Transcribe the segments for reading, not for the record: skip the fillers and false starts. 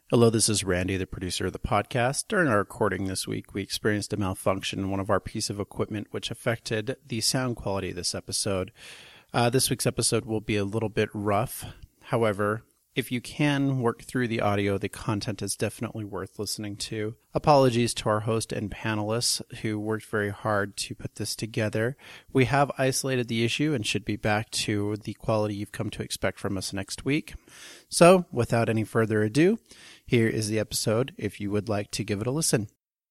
Hello, this is Randy, the producer of the podcast. During our recording this week, we experienced a malfunction in one of our pieces of equipment, which affected the sound quality of this episode. This week's episode will be a little bit rough. However, if you can work through the audio, the content is definitely worth listening to. Apologies to our host and panelists who worked very hard to put this together. We have isolated the issue and should be back to the quality you've come to expect from us next week. So, without any further ado, here is the episode if you would like to give it a listen.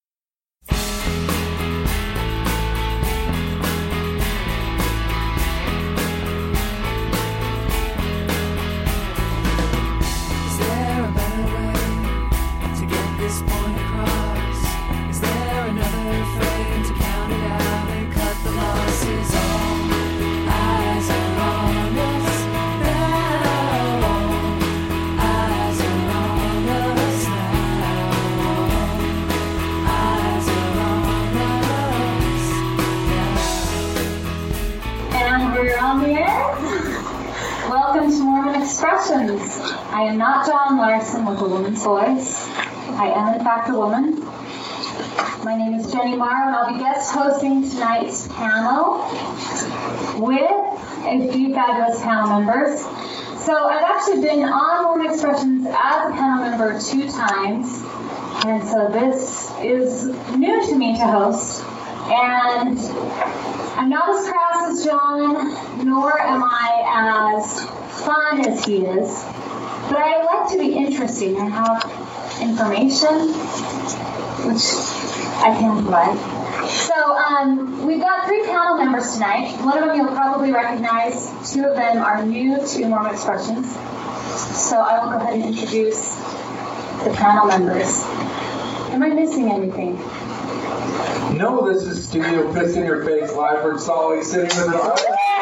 Welcome to Mormon Expressions. I am not John Larson with a woman's voice. I am, in fact, a woman. My name is Jenny Morrow, and I'll be guest hosting tonight's panel with a few fabulous panel members. So I've actually been on Mormon Expressions as a panel member 2 times, and so this is new to me to host. And I'm not as crass as John, nor am I as fun as he is, but I like to be interesting and have information, which I can provide. So we've got 3 panel members tonight. One of them you'll probably recognize. 2 of them are new to Mormon Expressions. So I will go ahead and introduce the panel members. Am I missing anything? No, this is Studio Piss in Your Face live from Salt Lake City, Missouri.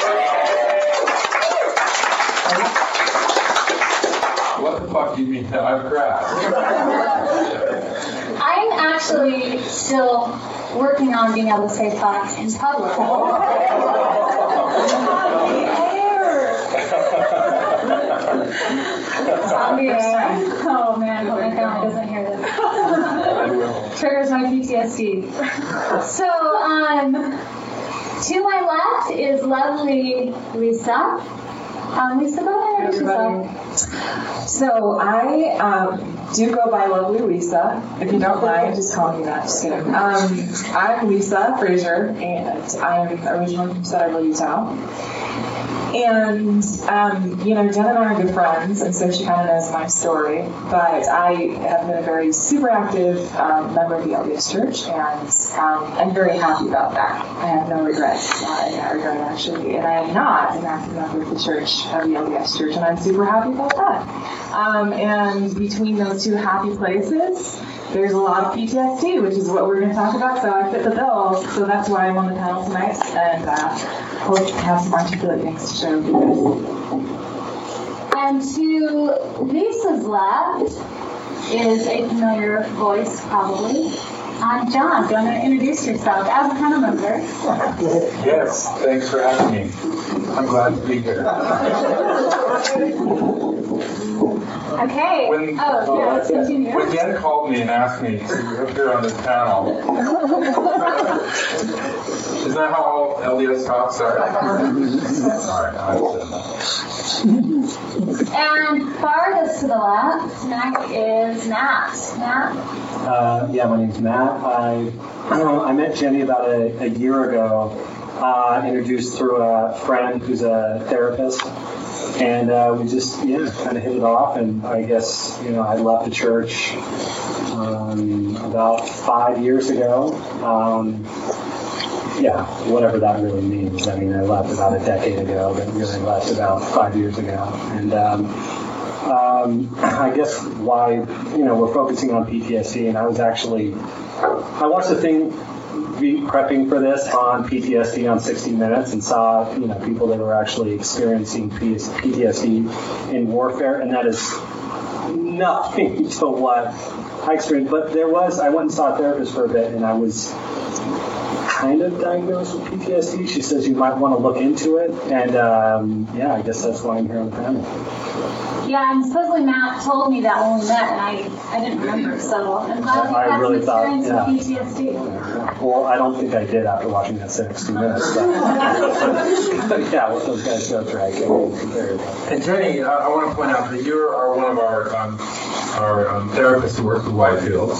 What the fuck do you mean that I'm crap? I'm actually still working on being able to say fuck in public. Oh man, hope my family doesn't hear this. Triggers my PTSD. So, to my left is lovely Lisa. Lisa, go ahead and introduce yourself. So I do go by Lovely Lisa. If you don't mind, just call me that. Just kidding. I'm Lisa Frazier, and I'm originally from Centerville, Utah. And, Jen and I are good friends, and so she kind of knows my story. But I have been a very super active member of the LDS Church, and I'm very happy about that. I have no regrets. I regret actually. And I am not an active member of the Church, of the LDS Church, and I'm super happy about that. And between those 2 happy places, there's a lot of PTSD, which is what we're going to talk about, so I fit the bill. So that's why I'm on the panel tonight, and hope to have some articulate things to share with you guys. And to Lisa's left is a familiar voice, probably. John, do you want to introduce yourself as a panel member? Yes, thanks for having me. I'm glad to be here. Okay. Let's continue. When Jen called me and asked me to appear on this panel, isn't that how all LDS talks are? Alright, I said that. And farthest to the left next is Matt. Matt? My name's Matt. I met Jenny about a year ago, introduced through a friend who's a therapist. And we just, kind of hit it off. And I guess, I left the church about 5 years ago. Whatever that really means. I mean, I left about a decade ago, but really left about 5 years ago. And I guess why, we're focusing on PTSD. And I watched the thing prepping for this on PTSD on 60 Minutes and saw, people that were actually experiencing PTSD in warfare, and that is nothing to what I experienced. But I went and saw a therapist for a bit, and I was kind of diagnosed with PTSD. She says you might want to look into it, and I guess that's why I'm here on the panel. Yeah, and supposedly Matt told me that when we met, and I didn't remember, so I'm glad you had really some experience thought, with PTSD. Well, I don't think I did after watching that 60 Minutes. But yeah, what those guys go through, I can't even compare it. And Jenny, I want to point out that you are one of our therapists who works with Whitefields.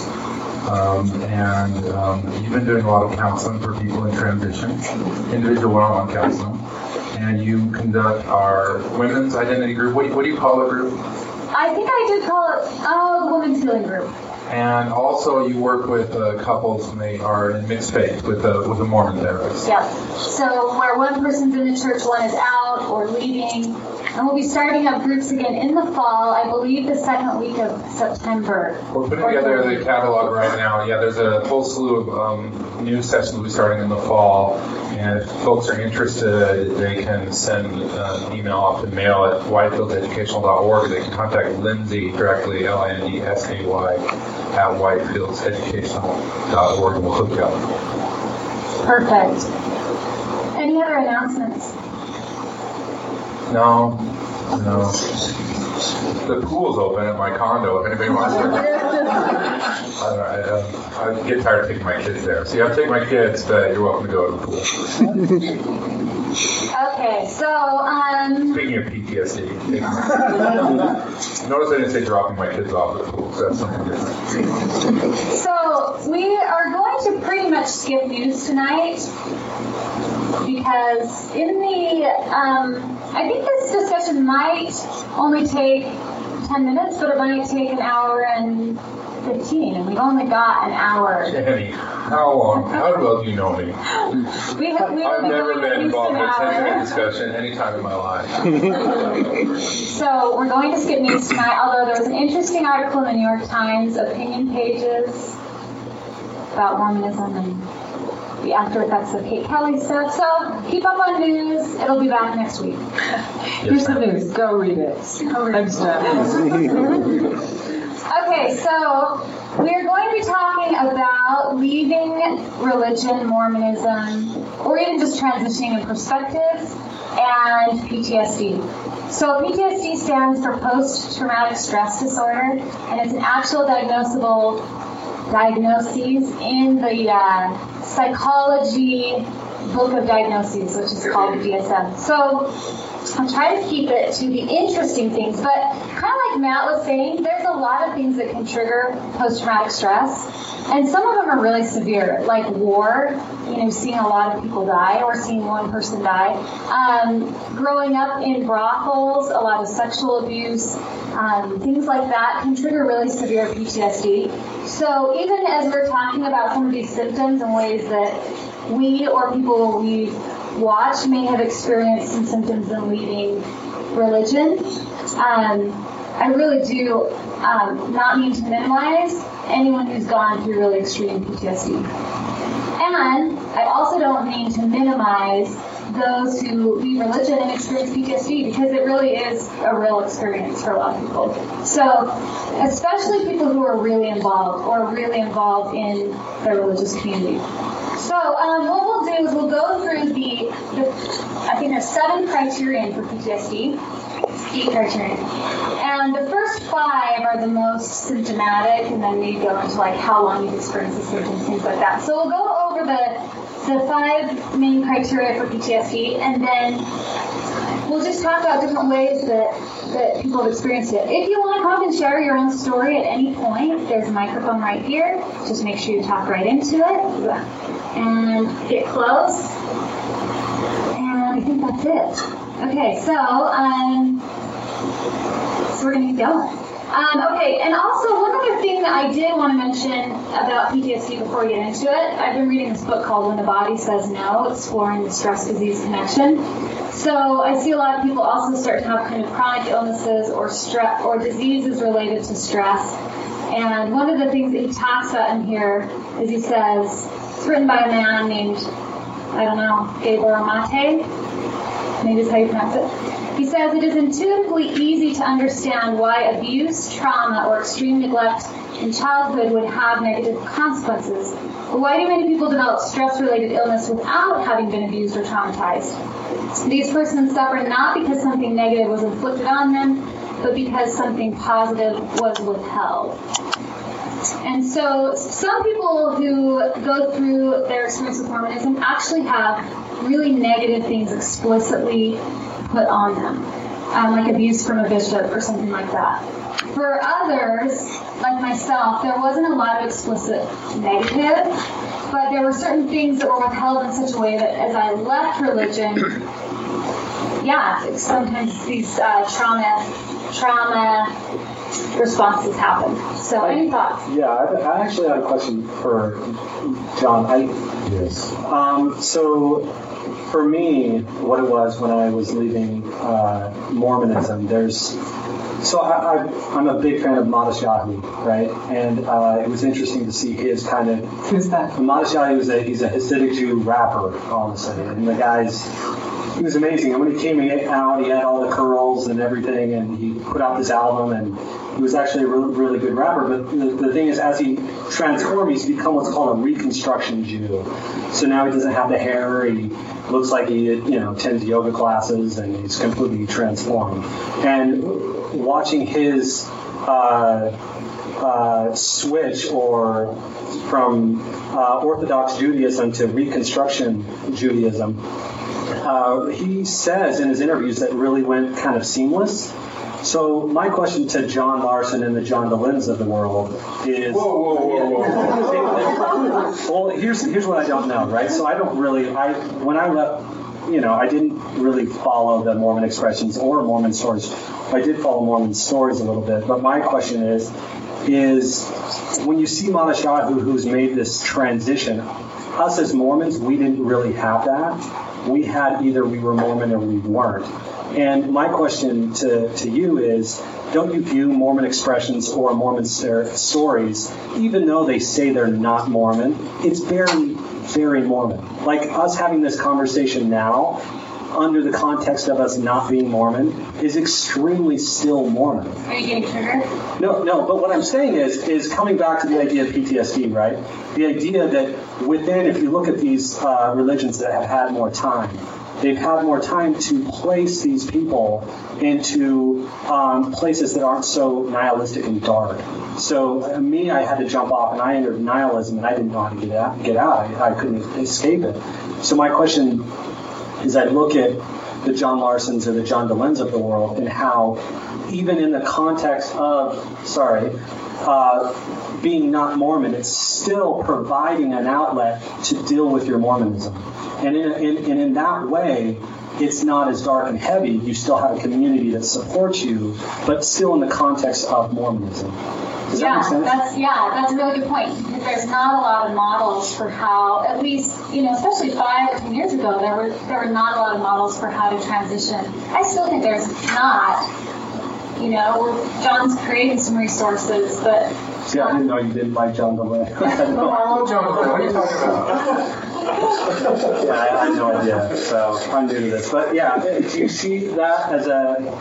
And you've been doing a lot of counseling for people in transition, individual one-on-one counseling. And you conduct our women's identity group. What do you call the group? I think I did call it the Women's Healing Group. And also you work with couples and they are in mixed faith with a Mormon therapist. Yeah. So where one person's in the church, one is out or leaving. And we'll be starting up groups again in the fall, I believe the second week of September. We're putting together the catalog right now. Yeah, there's a whole slew of new sessions we'll be starting in the fall. And if folks are interested, they can send an email off to mail at whitefieldseducational.org. They can contact Lindsay directly, LINDSAY, at whitefieldseducational.org, and we'll hook you up. Perfect. Any other announcements? No. The pool's open at my condo if anybody wants to. I get tired of taking my kids there. So you have to take my kids, but you're welcome to go to the pool. Okay, so, Speaking of PTSD, notice I didn't say dropping my kids off at the pool, so that's something different. So we are going to pretty much skip news tonight because in the, I think this discussion might only take 10 minutes, but it might take an hour and 15, and we've only got an hour. Jenny, how long? How well do you know me? I've never been involved in a 10-minute discussion any time in my life. So we're going to skip news tonight, although there was an interesting article in the New York Times, opinion pages, about Mormonism and the after effects of Kate Kelly stuff. So keep up on news. It'll be back next week. Here's the news. Go read it. Thanks, Jen. Okay, so we're going to be talking about leaving religion, Mormonism, or even just transitioning in perspectives, and PTSD. So PTSD stands for post-traumatic stress disorder, and it's an actual diagnosis in the psychology book of diagnoses, which is called the DSM. So I'm trying to keep it to the interesting things, but kind of like Matt was saying, there's a lot of things that can trigger post-traumatic stress, and some of them are really severe, like war, seeing a lot of people die or seeing one person die. Growing up in brothels, a lot of sexual abuse, things like that can trigger really severe PTSD. So even as we're talking about some of these symptoms and ways that we or people we watch may have experienced some symptoms in leaving religion, I really do not mean to minimize anyone who's gone through really extreme PTSD. And I also don't mean to minimize those who leave religion and experience PTSD, because it really is a real experience for a lot of people. So, especially people who are really involved or really involved in their religious community. So, what we'll do is we'll go through I think there's 7 criterion for PTSD. 8 criterion. And the first 5 are the most symptomatic, and then we go into how long you've experienced the symptoms, things like that. So we'll go over the 5 main criteria for PTSD, and then we'll just talk about different ways that people have experienced it. If you want to come and share your own story at any point, there's a microphone right here. Just make sure you talk right into it. And get close. And I think that's it. Okay, so we're going to get going. Okay, and also one other thing that I did want to mention about PTSD before we get into it, I've been reading this book called When the Body Says No, Exploring the Stress-Disease Connection. So I see a lot of people also start to have kind of chronic illnesses or diseases related to stress. And one of the things that he talks about in here is he says, it's written by a man named, Gabor Mate. Maybe that's how you pronounce it. He says, it is intuitively easy to understand why abuse, trauma, or extreme neglect in childhood would have negative consequences. But why do many people develop stress-related illness without having been abused or traumatized? These persons suffer not because something negative was inflicted on them, but because something positive was withheld. And so some people who go through their experience with Mormonism actually have really negative things explicitly put on them, like abuse from a bishop or something like that. For others, like myself, there wasn't a lot of explicit negative, but there were certain things that were withheld in such a way that as I left religion, sometimes these trauma responses happen. So any thoughts? Yeah, I actually had a question for John. Yes. So for me, what it was when I was leaving Mormonism, I'm a big fan of Modest Yahoo, right? And it was interesting to see his kind of... Who's that? Modest Yahoo, he's a Hasidic Jew rapper, honestly. And the guy's... He was amazing. And when he came out, he had all the curls and everything, and he put out this album, and he was actually a really, really good rapper. But the thing is, as he transformed, he's become what's called a Reconstruction Jew. So now he doesn't have the hair. He looks like he attends yoga classes, and he's completely transformed. And watching his switch or from Orthodox Judaism to Reconstruction Judaism, he says in his interviews that really went kind of seamless. So my question to John Larson and the John DeLinns of the world is... Whoa. Well, here's what I don't know, right? So I don't really... When I left... I didn't really follow the Mormon expressions or Mormon stories. I did follow Mormon stories a little bit. But my question is when you see Modest Yahoo, who's made this transition, us as Mormons, we didn't really have that. We had either we were Mormon or we weren't. And my question to you is, don't you view Mormon expressions or Mormon stories, even though they say they're not Mormon, it's very, very Mormon. Like us having this conversation now, under the context of us not being Mormon, is extremely still Mormon. Are you getting triggered? No, but what I'm saying is coming back to the idea of PTSD, right? The idea that within, if you look at these religions that have had more time, they've had more time to place these people into places that aren't so nihilistic and dark. So I had to jump off, and I entered nihilism, and I didn't know how to get out. I couldn't escape it. So my question is, I look at the John Larsons or the John DeLinns of the world, and how even in the context of, being not Mormon, it's still providing an outlet to deal with your Mormonism. And in that way, it's not as dark and heavy. You still have a community that supports you, but still in the context of Mormonism. Does that make sense? That's a really good point. Because there's not a lot of models for how, at least, especially 5 or 10 years ago, there were not a lot of models for how to transition. I still think there's not. John's creating some resources, but... See, I didn't know you didn't like John DeLinns. No, I love John DeLinns. What are you talking about? I had no idea, so I'm new to this. But do you see that as a...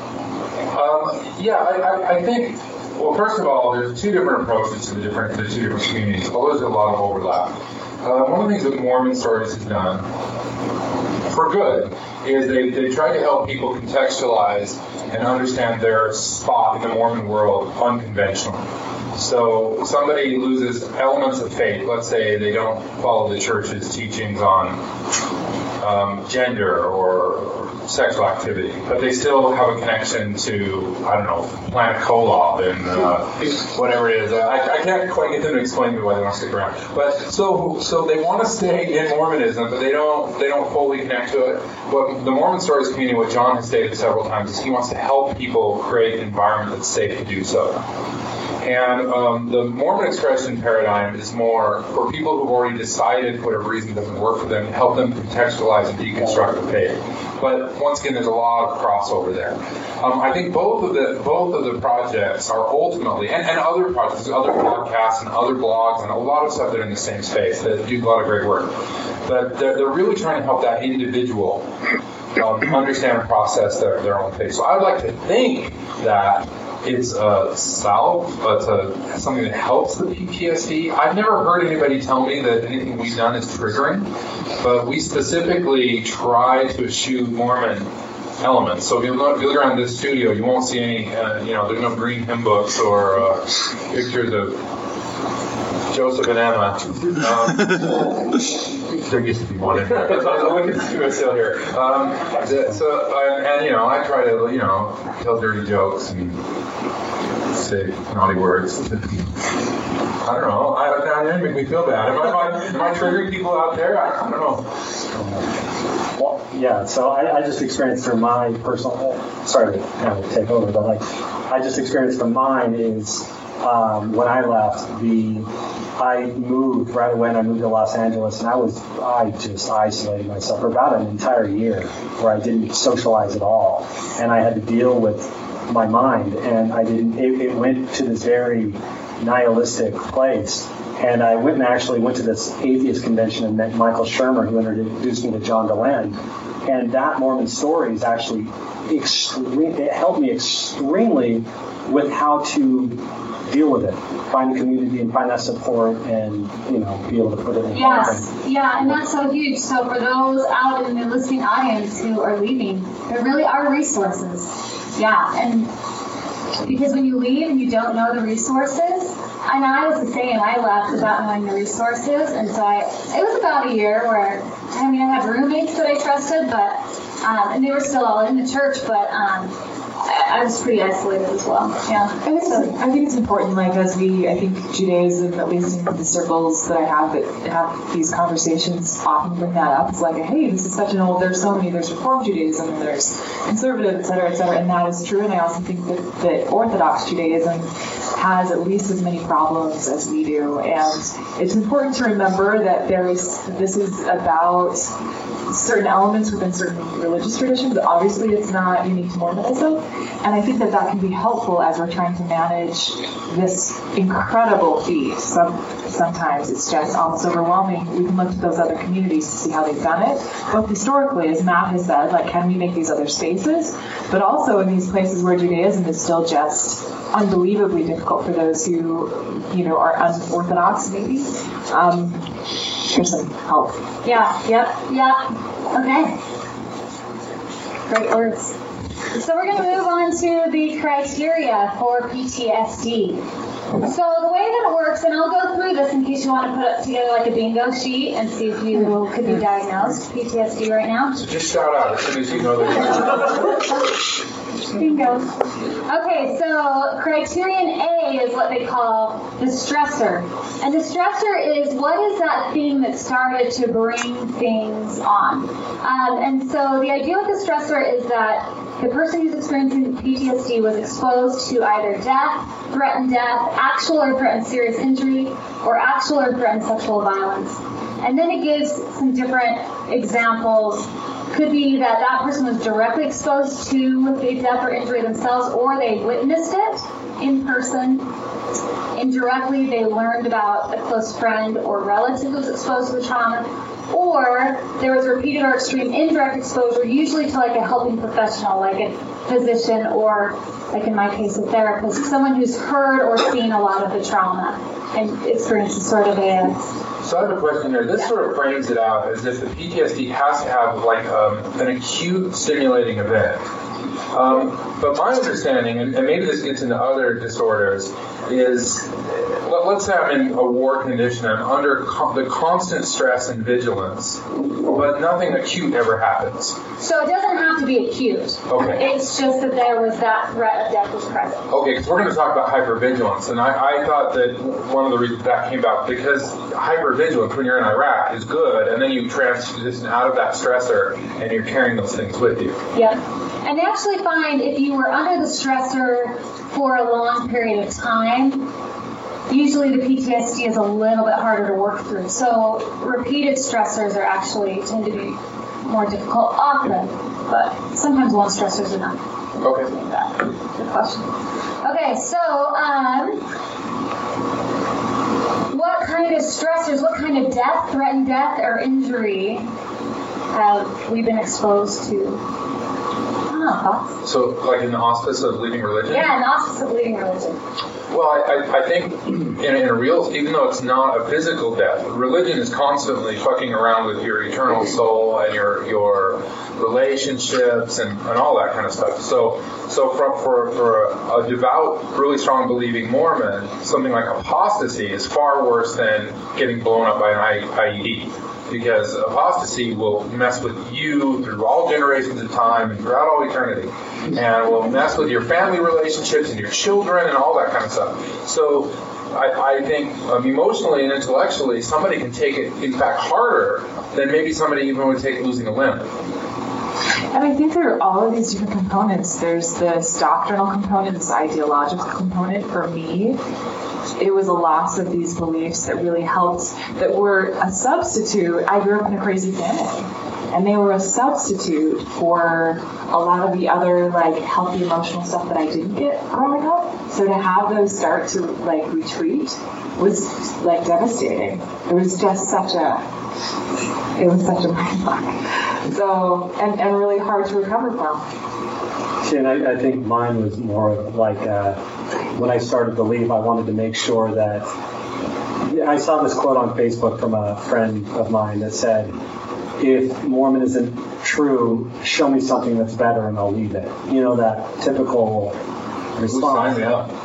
I think, well, first of all, there's 2 different approaches to the 2 different communities, although there's a lot of overlap. One of the things that Mormon Stories has done, for good, is they try to help people contextualize and understand their spot in the Mormon world unconventionally. So somebody loses elements of faith. Let's say they don't follow the church's teachings on gender or sexual activity, but they still have a connection to, Planet Kolob and whatever it is. I can't quite get them to explain to me why they want to stick around. But so they want to stay in Mormonism, but they don't fully connect to it. But the Mormon Stories community, what John has stated several times, is he wants to help people create an environment that's safe to do so. And the Mormon expression paradigm is more for people who've already decided for whatever reason doesn't work for them, to help them contextualize and deconstruct the faith. But once again, there's a lot of crossover there. I think both of the projects are ultimately, and other projects, other podcasts and other blogs and a lot of stuff that are in the same space that do a lot of great work. But they're really trying to help that individual understand and process their own faith. So I would like to think that it's a salve, but something that helps the PTSD. I've never heard anybody tell me that anything we've done is triggering, but we specifically try to eschew Mormon elements. So if you look around this studio, you won't see any, there's no green hymn books or pictures of Joseph and Emma. There used to be one in here. Look at the still here. I try to, tell dirty jokes and say naughty words. I don't know. That make me feel bad. Am I triggering people out there? I don't know. Well, yeah. So I just experienced from my personal. Sorry to kind of take over, but I just experienced from mine is when I left I moved right away, and I moved to Los Angeles, and I just isolated myself for about an entire year where I didn't socialize at all, and I had to deal with my mind, and I didn't. It went to this very nihilistic place, and I actually went to this atheist convention and met Michael Shermer, who introduced me to John Dehlin, and that Mormon story is actually it helped me extremely with how to deal with it, find a community and find that support, and be able to put it in. Yes, yeah, and that's so huge. So for those out in the listening audience who are leaving, there really are resources. Yeah, and because when you leave and you don't know the resources, and I was the same. I left without knowing the resources, and so it was about a year where I had roommates that I trusted, but and they were still all in the church, but. I was pretty isolated as well. Yeah. I think it's important, as I think Judaism, at least in the circles that I have that have these conversations, often bring that up. It's hey, this is such an old, there's Reform Judaism, and there's conservative, et cetera, and that is true. And I also think that Orthodox Judaism has at least as many problems as we do. And it's important to remember that this is about certain elements within certain religious traditions. Obviously, it's not unique to Mormonism. And I think that can be helpful as we're trying to manage this incredible feat. Sometimes it's just almost overwhelming. We can look to those other communities to see how they've done it, both historically, as Matt has said, can we make these other spaces, but also in these places where Judaism is still just unbelievably difficult for those who, are unorthodox, maybe. Here's some help. Yeah. Okay. Great words. So we're going to move on to the criteria for PTSD. So the way that it works, and I'll go through this in case you want to put it together like a bingo sheet and see if you could be diagnosed with PTSD right now. So just shout out as soon as you know that. Bingo. Okay, so criterion A is what they call the stressor. And the stressor is what is that thing that started to bring things on. And so the idea with the stressor is that the person who's experiencing PTSD was exposed to either death, threatened death, actual or threatened serious injury, or actual or threatened sexual violence. And then it gives some different examples. Could be that person was directly exposed to the death or injury themselves, or they witnessed it in person. Indirectly, they learned about a close friend or relative who was exposed to the trauma, or there was repeated or extreme indirect exposure, usually to a helping professional, like a physician or, like in my case, a therapist, someone who's heard or seen a lot of the trauma and experiences sort of a... So I have a question here. This sort of frames it out as if the PTSD has to have an acute stimulating event. But my understanding, and maybe this gets into other disorders, is let's say I'm in a war condition. I'm under the constant stress and vigilance, but nothing acute ever happens. So it doesn't have to be acute. Okay. It's just that there was that threat of death was present. Okay, because we're going to talk about hypervigilance, and I thought that one of the reasons that came about because hypervigilance when you're in Iraq is good, and then you transition out of that stressor, and you're carrying those things with you. Yep. And they actually find if you were under the stressor for a long period of time, usually the PTSD is a little bit harder to work through. So repeated stressors tend to be more difficult often, but sometimes one stressor is enough. Okay. Good question. Okay, so what kind of stressors, what kind of death, threatened death, or injury have we been exposed to? So, like in the auspice of leaving religion? Yeah, in the auspice of leaving religion. Well, I think in a real, even though it's not a physical death, religion is constantly fucking around with your eternal soul and your relationships and all that kind of stuff. So for a devout, really strong believing Mormon, something like apostasy is far worse than getting blown up by an IED. Because apostasy will mess with you through all generations of time and throughout all eternity. And will mess with your family relationships and your children and all that kind of stuff. So I think emotionally and intellectually, somebody can take it, in fact, harder than maybe somebody even would take losing a limb. And I think there are all of these different components. There's this doctrinal component, this ideological component. For me, it was a loss of these beliefs that really helped, that were a substitute. I grew up in a crazy family, and they were a substitute for a lot of the other, like, healthy emotional stuff that I didn't get growing up. So to have those start to, like, retreat was, like, devastating. It was just such a mind fuck. So, and really hard to recover from. See, and I think mine was more of like, when I started to leave, I wanted to make sure that, I saw this quote on Facebook from a friend of mine that said, if Mormon isn't true, show me something that's better and I'll leave it. You know, that typical response.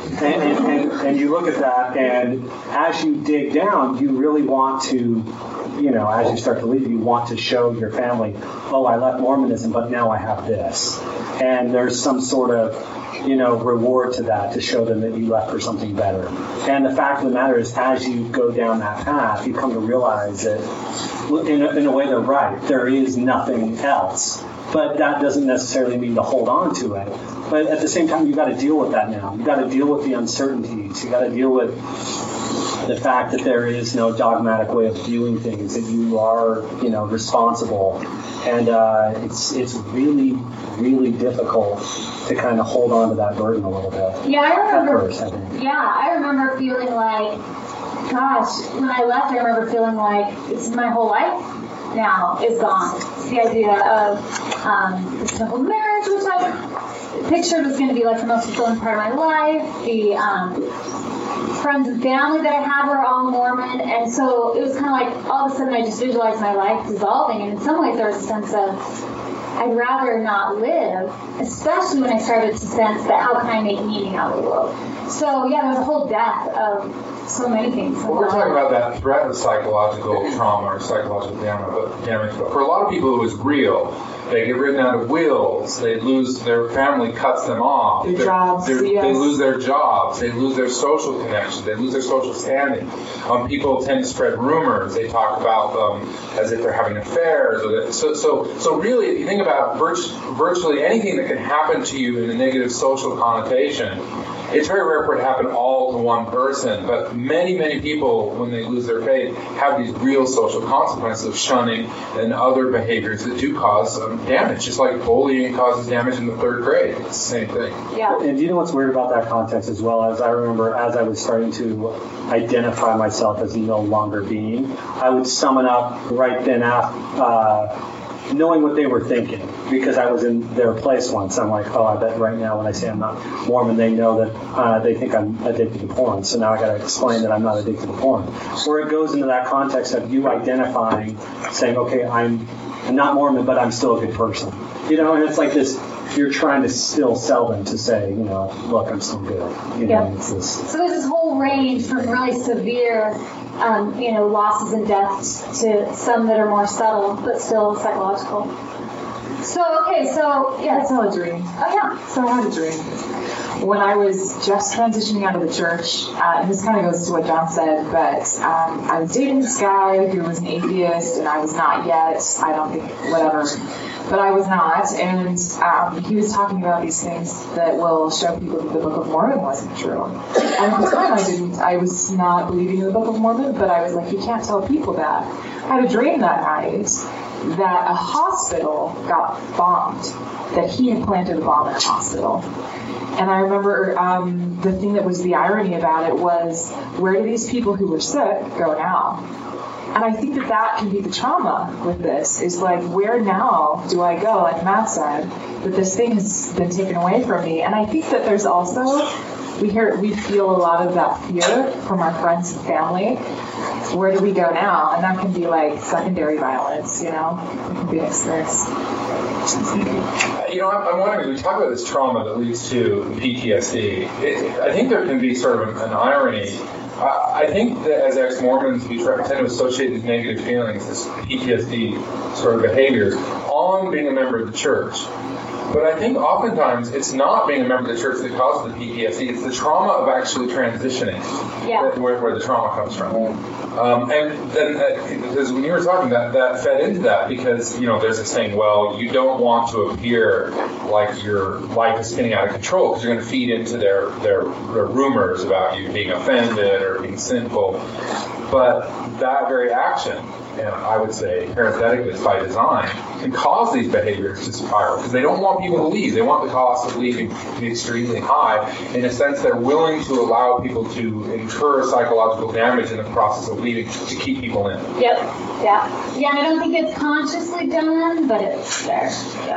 And you look at that, and as you dig down, you really want to, you know, as you start to leave, you want to show your family, oh, I left Mormonism, but now I have this. And there's some sort of, you know, reward to that, to show them that you left for something better. And the fact of the matter is, as you go down that path, you come to realize that, in a way, they're right. There is nothing else. But that doesn't necessarily mean to hold on to it. But at the same time, you've got to deal with that now. You've got to deal with the uncertainties. You've got to deal with the fact that there is no dogmatic way of viewing things, that you are, you know, responsible. And it's really, really difficult to kind of hold on to that burden a little bit. Yeah, I remember. First, I think. Yeah, I remember feeling like, gosh, when I left, I remember feeling like this is my whole life now is gone. The idea of the simple marriage, which I pictured was going to be like the most fulfilling part of my life. The friends and family that I had were all Mormon, and so it was kind of like all of a sudden I just visualized my life dissolving, and in some ways there was a sense of I'd rather not live, especially when I started to sense that how can I make meaning out of the world. So yeah, there was a whole death of so many things. Well, we're talking about that threat of psychological trauma or psychological damage, but for a lot of people it was real. They get written out of wills. They lose their family, cuts them off. Their jobs. They lose their jobs. They lose their social connections. They lose their social standing. People tend to spread rumors. They talk about them as if they're having affairs. So really, if you think about virtually anything that can happen to you in a negative social connotation, it's very rare for it to happen all to one person, but many, many people, when they lose their faith, have these real social consequences of shunning and other behaviors that do cause damage, just like bullying causes damage in the third grade. It's the same thing. Yeah. And do you know what's weird about that context as well? As I remember, as I was starting to identify myself as no longer being, I would summon up right then after, knowing what they were thinking, because I was in their place once. I'm like, oh, I bet right now when I say I'm not Mormon, they know that they think I'm addicted to porn. So now I got to explain that I'm not addicted to porn. Where it goes into that context of you identifying, saying, okay, I'm not Mormon, but I'm still a good person. You know, and it's like this, you're trying to still sell them to say, you know, look, I'm still good. You know, it's this. So there's this whole range from really severe losses and deaths to some that are more subtle but still psychological. So, yeah. Let's tell a dream. Oh, yeah. So I had a dream. When I was just transitioning out of the church, and this kind of goes to what John said, but I was dating this guy who was an atheist, and I was not yet. I don't think, whatever. But I was not, and he was talking about these things that will show people that the Book of Mormon wasn't true. And at the time, I was not believing in the Book of Mormon, but I was like, you can't tell people that. I had a dream that night that a hospital got bombed, that he had planted a bomb in a hospital. And I remember the thing that was the irony about it was, where do these people who were sick go now? And I think that can be the trauma with this, is like, where now do I go, like Matt said, that this thing has been taken away from me. And I think that there's also we feel a lot of that fear from our friends and family. Where do we go now? And that can be like secondary violence, you know? It can be an experience. You know, I'm wondering, we talk about this trauma that leads to PTSD. I think there can be sort of an irony. I think that as ex-Mormons, we tend to associate these negative feelings, this PTSD sort of behaviors, on being a member of the church. But I think oftentimes it's not being a member of the church that causes the PTSD. It's the trauma of actually transitioning where the trauma comes from. And then, because when you were talking, that fed into that, because, you know, there's this saying, well, you don't want to appear like your life is spinning out of control because you're going to feed into their rumors about you being offended or being sinful. But that very action, and I would say parenthetically it's by design, can cause these behaviors to spiral because they don't want people to leave. They want the cost of leaving to be extremely high. In a sense, they're willing to allow people to incur psychological damage in the process of leaving to keep people in. Yep. Yeah. Yeah, and I don't think it's consciously done, but it's there.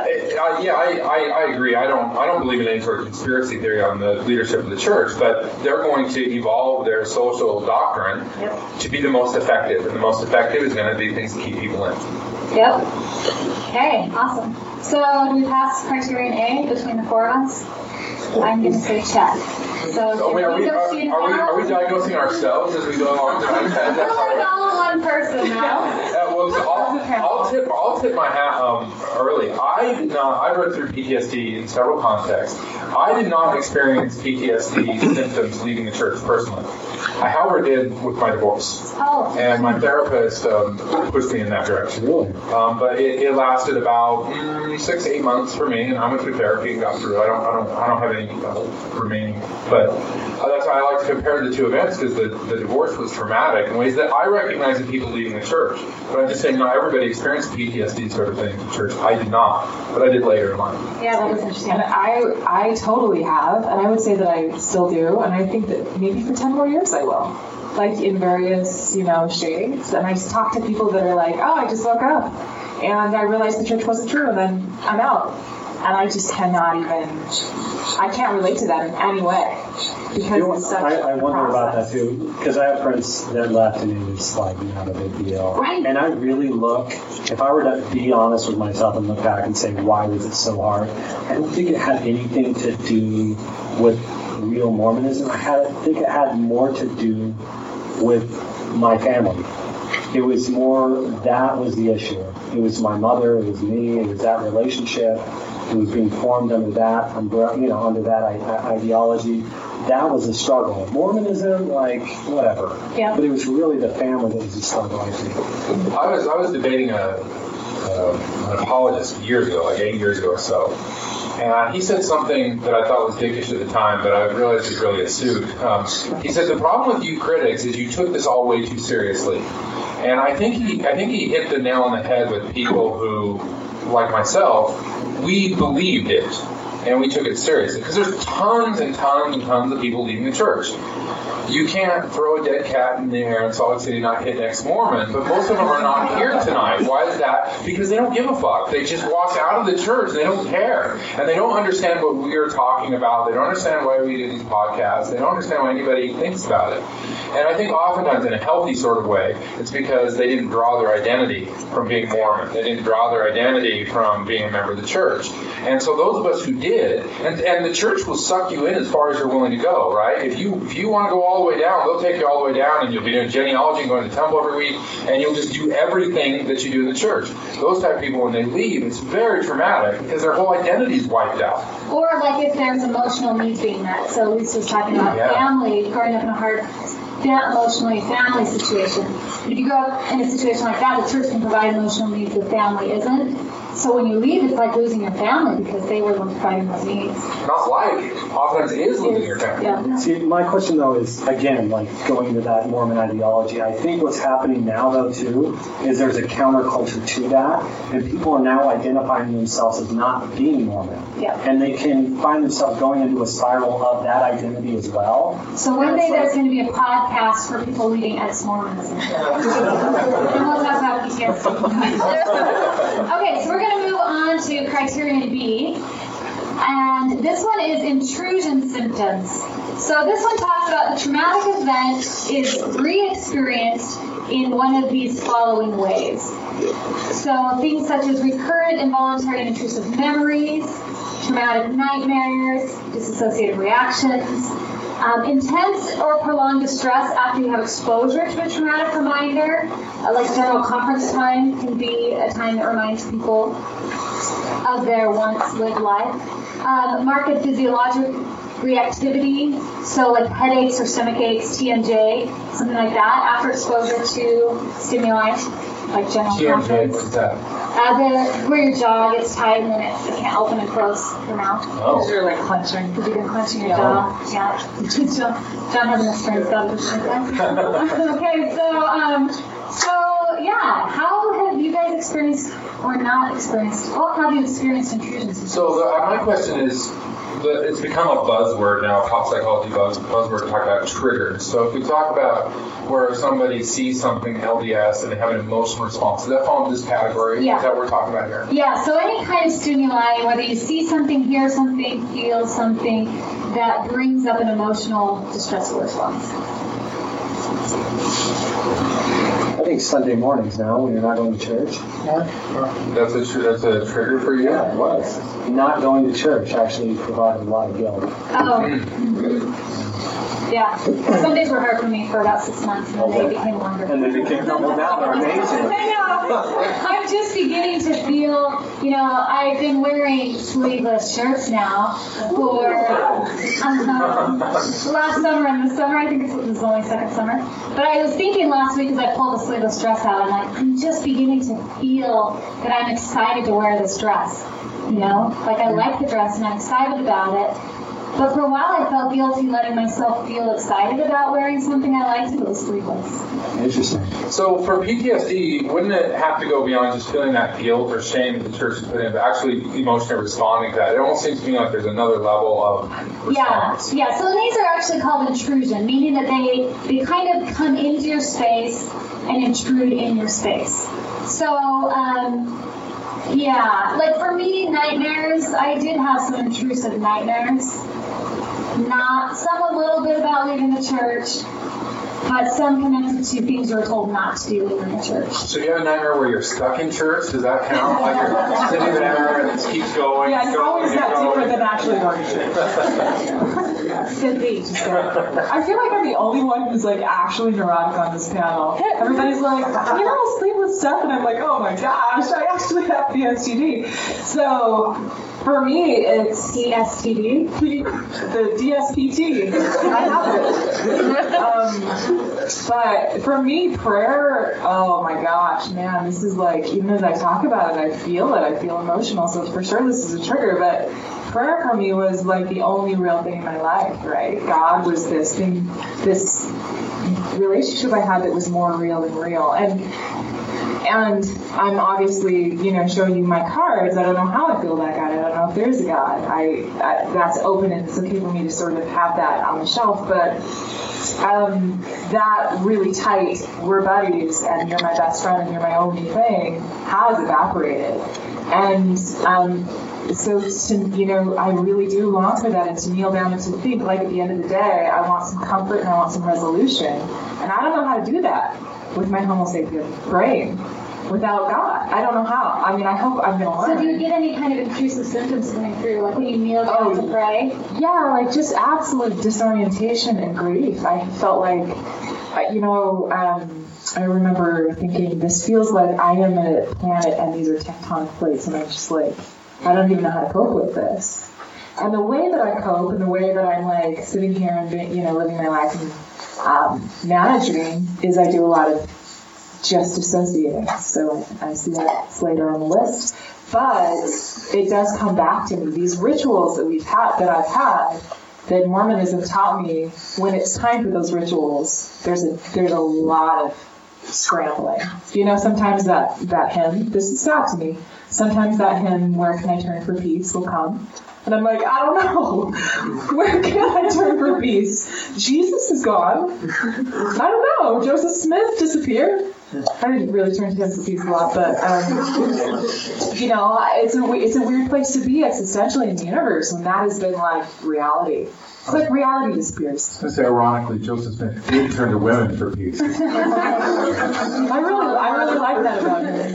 I agree. I don't believe in any sort of conspiracy theory on the leadership of the church, but they're going to evolve their social doctrine to be the most effective, and the most effective is going to be things that keep people in. Yep. Okay, awesome. So do we pass criterion A between the four of us? I'm going to say check. So are we diagnosing ourselves as we go along tonight? We're all one person now. I'll tip my hat early. I've read through PTSD in several contexts. I did not experience PTSD symptoms leaving the church personally. I, however, did with my divorce. Oh. And my therapist pushed me in that direction. Really? But it lasted about 6 to 8 months for me, and I went through therapy and got through it. I don't have any remaining, but that's why I like to compare the two events, because the divorce was traumatic in ways that I recognize in people leaving the church. But I'm just saying, not everybody experienced PTSD sort of thing in church. I did not, but I did later in life. Yeah, that was interesting. And I totally have, and I would say that I still do, and I think that maybe for 10 more years I will. Like in various, shades. And I just talk to people that are like, oh, I just woke up and I realized the church wasn't true, and then I'm out. And I just cannot even, I can't relate to that in any way. Because it's such I wonder process. about that too, because I have friends that left and it was like not a big deal. Right. And I really if I were to be honest with myself and look back and say, why was it so hard? I don't think it had anything to do with real Mormonism. I think it had more to do with my family. It was more, that was the issue. It was my mother, it was me, it was that relationship. It was being formed under that, under that ideology. That was a struggle. Mormonism, whatever. Yeah. But it was really the family that was the struggle, I think. I was debating an apologist years ago, like 8 years ago or so. And he said something that I thought was dickish at the time, but I realized it's really astute. He said, the problem with you critics is you took this all way too seriously. And I think he hit the nail on the head with people who, like myself, we believed it and we took it seriously. Because there's tons and tons and tons of people leaving the church. You can't throw a dead cat in the air in Salt Lake City and not hit ex-Mormon, but most of them are not here tonight. Why is that? Because they don't give a fuck. They just walk out of the church and they don't care. And they don't understand what we are talking about. They don't understand why we do these podcasts. They don't understand why anybody thinks about it. And I think oftentimes in a healthy sort of way, it's because they didn't draw their identity from being Mormon. They didn't draw their identity from being a member of the church. And so those of us who did, and the church will suck you in as far as you're willing to go, right? If you want to go all the way down, they'll take you all the way down, and you'll be doing genealogy and going to temple every week, and you'll just do everything that you do in the church. Those type of people, when they leave, it's very traumatic because their whole identity is wiped out. Or like if there's emotional needs being met. So Lisa was talking about family, growing up in a hard, emotionally family situation. If you grow up in a situation like that, the church can provide emotional needs the family isn't. So when you leave, it's like losing your family because they were the ones providing those needs. Not like, oftentimes it is losing your family. Yeah. See, my question, though, is, again, going into that Mormon ideology, I think what's happening now, though, too, is there's a counterculture to that, and people are now identifying themselves as not being Mormon. Yeah. And they can find themselves going into a spiral of that identity as well. So one day there's going to be a podcast for people leading ex-Mormonism. And we'll talk about PTSD. Okay, so we're going to move on to criterion B. And this one is intrusion symptoms. So this one talks about the traumatic event is re-experienced in one of these following ways. So things such as recurrent involuntary and intrusive memories, traumatic nightmares, dissociative reactions, intense or prolonged distress after you have exposure to a traumatic reminder, like general conference time can be a time that reminds people of their once lived life. Marked physiologic reactivity, so like headaches or stomach aches, TMJ, something like that, after exposure to stimuli, like general conference. TMJ, what's that? Where your jaw gets tight and then it can't open and close your mouth. Because you're like clenching. Because you've been clenching your jaw. Yeah. John has an strange stuff like that. Okay, so yeah, how have you guys experienced or not experienced? What have you experienced intrusions? So my question is, it's become a buzzword now, pop psychology buzzword to talk about triggers. So if we talk about where somebody sees something LDS and they have an emotional response, does that fall into this category? Yeah. Is that what we're talking about here? Yeah, so any kind of stimuli, whether you see something, hear something, feel something, that brings up an emotional distressful response. I think Sunday mornings now when you're not going to church. That's a trigger for you? Yeah, it was. Not going to church actually provided a lot of guilt. Yeah. Sundays were hard for me for about 6 months, and then they became longer. And they became well, now they're amazing. I know. I'm just beginning to feel, I've been wearing sleeveless shirts now for last summer and this summer. I think it was only second summer. But I was thinking last week as I pulled the sleeveless dress out, I'm just beginning to feel that I'm excited to wear this dress. Like I like the dress and I'm excited about it. But for a while I felt guilty letting myself feel excited about wearing something I liked that was sleeveless. Interesting. So for PTSD, wouldn't it have to go beyond just feeling that guilt or shame that the church is putting in, but actually emotionally responding to that? It almost seems to me like there's another level of response. Yeah. So these are actually called intrusion, meaning that they kind of come into your space and intrude in your space. So, like for me, nightmares, I did have some intrusive nightmares. Some a little bit about leaving the church, but some connected to things you were told not to do leaving the church. So you have a nightmare where you're stuck in church? Does that count? Like you're sitting there and it keeps going? Yeah, it's always that different than actually going to church. Could be. I feel like I'm the only one who's like actually neurotic on this panel. Everybody's like, sleepless stuff, and I'm like, oh my gosh, I actually have PTSD. So for me, it's DSPD, the DSPT. I have it. But for me, prayer, oh my gosh, man, this is like, even as I talk about it, I feel emotional, so for sure this is a trigger, but prayer for me was like the only real thing in my life, right? God was this thing, this relationship I had that was more real than real. And I'm obviously, showing you my cards. I don't know how I feel about God. I don't know if there's a God. That's open, and it's okay for me to sort of have that on the shelf. But that really tight, we're buddies, and you're my best friend, and you're my only thing, has evaporated. And so, I really do long for that, and to kneel down and to think, like, at the end of the day, I want some comfort and I want some resolution. And I don't know how to do that with my Homo sapien brain without God. I don't know how. I mean, I hope I'm going to learn. So do you get any kind of intrusive symptoms coming through, like when you kneel down to pray? Yeah, like just absolute disorientation and grief. I felt like, I remember thinking, this feels like I am a planet and these are tectonic plates, and I'm just like, I don't even know how to cope with this. And the way that I cope, and the way that I'm like sitting here and living my life and managing, is I do a lot of just dissociating. So I see that's later on the list. But it does come back to me. These rituals that I've had, that Mormonism taught me, when it's time for those rituals, there's a lot of scrambling. Sometimes that hymn, this is sad to me, sometimes that hymn, Where Can I Turn for Peace, will come. And I'm like, I don't know. Where can I turn for peace? Jesus is gone. I don't know. Joseph Smith disappeared. I didn't really turn to him for peace a lot, but it's a weird place to be existentially in the universe when that has been like reality. It's like reality disappears. I was going to say, ironically, Joseph Smith did turn to women for peace. I really like that about him.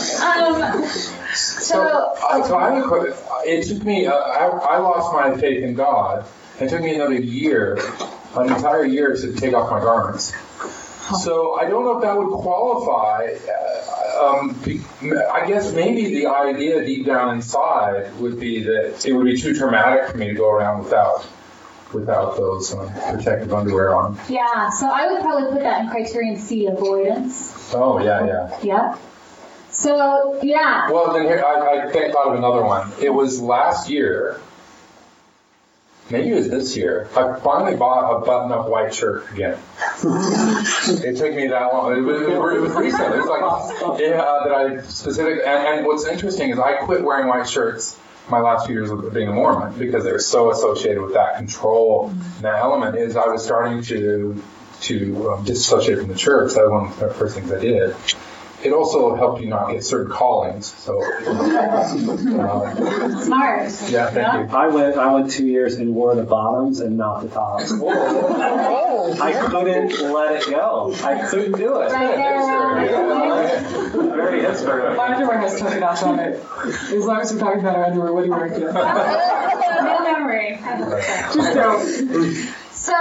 So I have a question. It took me. I lost my faith in God. It took me another year, an entire year, to take off my garments. So I don't know if that would qualify. I guess maybe the idea deep down inside would be that it would be too traumatic for me to go around without those protective underwear on. Yeah, so I would probably put that in criterion C, avoidance. Oh, yeah. Yeah. So, yeah. Well, then here, I thought of another one. It was last year. Maybe it was this year. I finally bought a button-up white shirt again. It took me that long. It was recent. It was like that I specifically. And what's interesting is I quit wearing white shirts my last few years of being a Mormon because they were so associated with that control. And that element is I was starting to disassociate from the church. That was one of the first things I did. It also helped you not get certain callings. So smart. Yeah, thank you. I went 2 years and wore the bottoms and not the tops. I couldn't let it go. I couldn't do it. Very hipster. My underwear has token off on it. As long as we're talking about our underwear, what do you wear again? No memory. Just don't. So,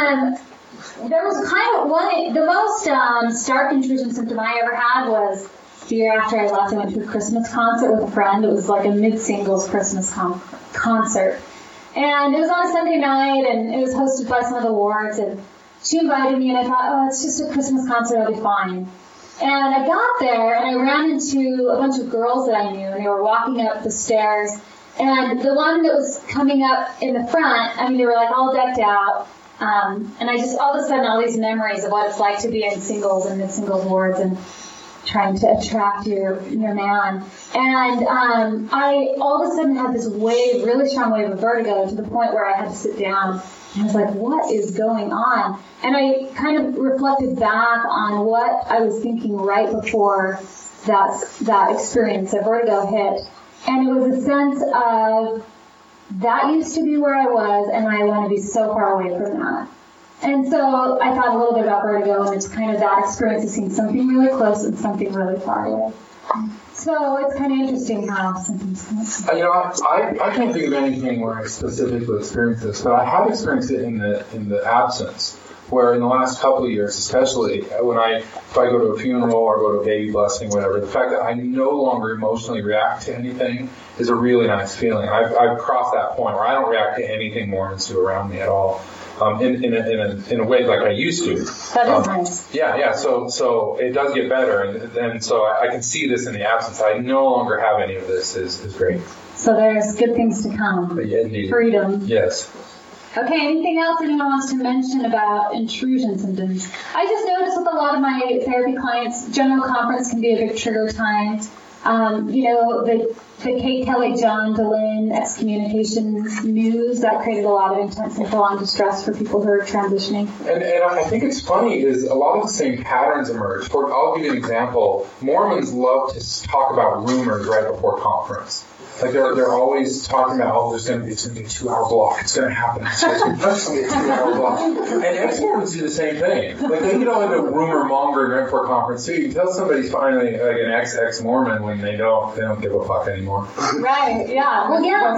there was kind of the most stark intrusion symptom I ever had was the year after I left. I went to a Christmas concert with a friend. It was like a mid-singles Christmas concert. And it was on a Sunday night, and it was hosted by some of the wards, and she invited me, and I thought, oh, it's just a Christmas concert, I'll be fine. And I got there, and I ran into a bunch of girls that I knew, and they were walking up the stairs, and the one that was coming up in the front, they were like all decked out. And I just, all of a sudden, all these memories of what it's like to be in singles and mid-singles wards and trying to attract your man. And I all of a sudden had this really strong wave of vertigo to the point where I had to sit down. And I was like, what is going on? And I kind of reflected back on what I was thinking right before that experience of vertigo hit. And it was a sense of, that used to be where I was, and I want to be so far away from that. And so I thought a little bit about vertigo, and it's kind of that experience of seeing something really close and something really far away. So it's kind of interesting how symptoms come up. I can't think of anything where I specifically experienced this, but I have experienced it in the absence. Where in the last couple of years, especially if I go to a funeral or go to a baby blessing, whatever, the fact that I no longer emotionally react to anything is a really nice feeling. I've crossed that point where I don't react to anything Mormons do around me at all, in a way like I used to. That is nice. Yeah. So it does get better, and so I can see this in the absence. I no longer have any of this. Is great. So there's good things to come. But yeah, indeed. Freedom. Yes. Okay, anything else anyone wants to mention about intrusion symptoms? I just noticed with a lot of my therapy clients, general conference can be a big trigger time. The Kate Kelly, John DeLynn excommunication news, that created a lot of intense and prolonged distress for people who are transitioning. And I think it's funny is a lot of the same patterns emerge. I'll give you an example. Mormons love to talk about rumors right before conference. Like they're always talking about, it's going to be a 2-hour block. It's going to happen. It's going to be a 2-hour block. And ex-Mormons do the same thing. Like they get all into rumor mongering right before conference too. You can tell somebody's finally like an ex-Mormon when they don't give a fuck anymore. Right. Yeah. Well, yeah.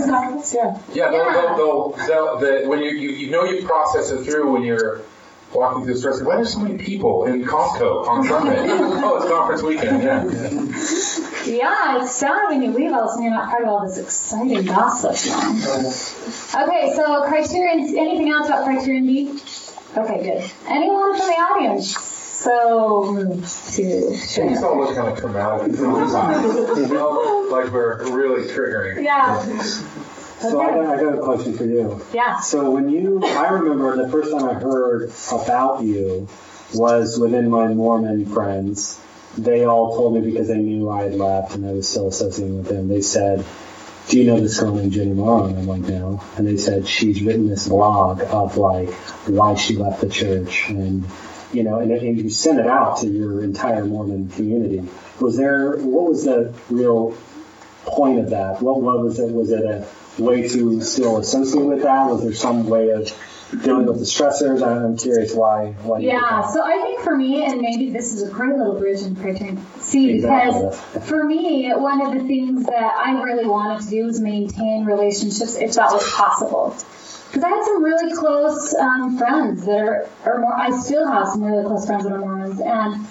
They'll when you process it through when you're walking through the stores. Why are there so many people in Costco on Sunday? Oh, it's conference weekend. Yeah. Yeah, it's sad when you leave all of a sudden you're not part of all this exciting gossip. Okay, so criterion, anything else about criterion B? Okay, good. Anyone from the audience? So, These all look kind of traumatic. Like we're really triggering. Yeah. So I got a question for you. Yeah. So I remember the first time I heard about you was within my Mormon friends. They all told me because they knew I had left and I was still associating with them. They said, do you know this girl named Jenny Morrow? And I'm like, no. And they said, she's written this blog of like why she left the church and and you sent it out to your entire Mormon community. What was the real point of that? What was it? Was it a way to still associate with that? Was there some way of dealing with the stressors? I'm curious why yeah, so I think for me, and maybe this is a great little bridge in Criterion C, because for me, one of the things that I really wanted to do was maintain relationships if that was possible. Because I had some really close friends that are more, I still have some really close friends that are Mormons, and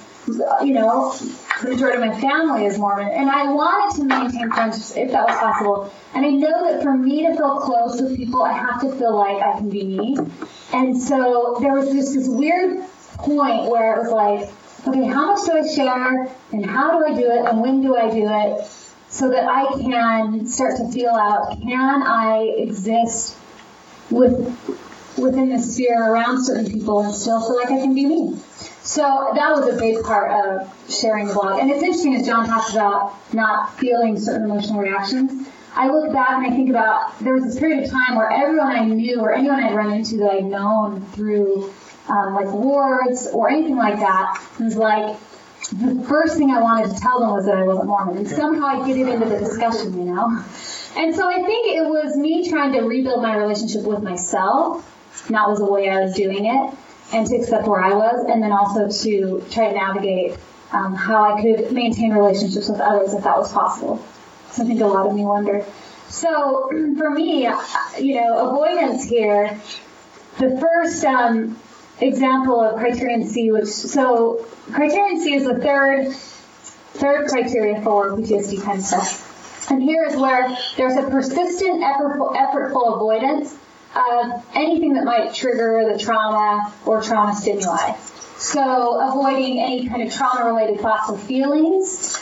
the majority of my family is Mormon, and I wanted to maintain friendships if that was possible. And I know that for me to feel close with people, I have to feel like I can be me. And so there was this weird point where it was like, okay, how much do I share, and how do I do it, and when do I do it, so that I can start to feel out, can I exist within the sphere around certain people and still feel like I can be me. So that was a big part of sharing the blog. And it's interesting, as John talks about not feeling certain emotional reactions, I look back and I think about, there was this period of time where everyone I knew or anyone I'd run into that I'd known through like wards or anything like that, was like, the first thing I wanted to tell them was that I wasn't Mormon. And somehow I'd get it into the discussion, And so I think it was me trying to rebuild my relationship with myself. And that was the way I was doing it. And to accept where I was. And then also to try to navigate how I could maintain relationships with others if that was possible. So I think a lot of me wondered. So for me, avoidance here, the first example of Criterion C, so Criterion C is the third criteria for PTSD kind of stuff. And here is where there's a persistent, effortful avoidance of anything that might trigger the trauma or trauma stimuli. So avoiding any kind of trauma-related thoughts or feelings,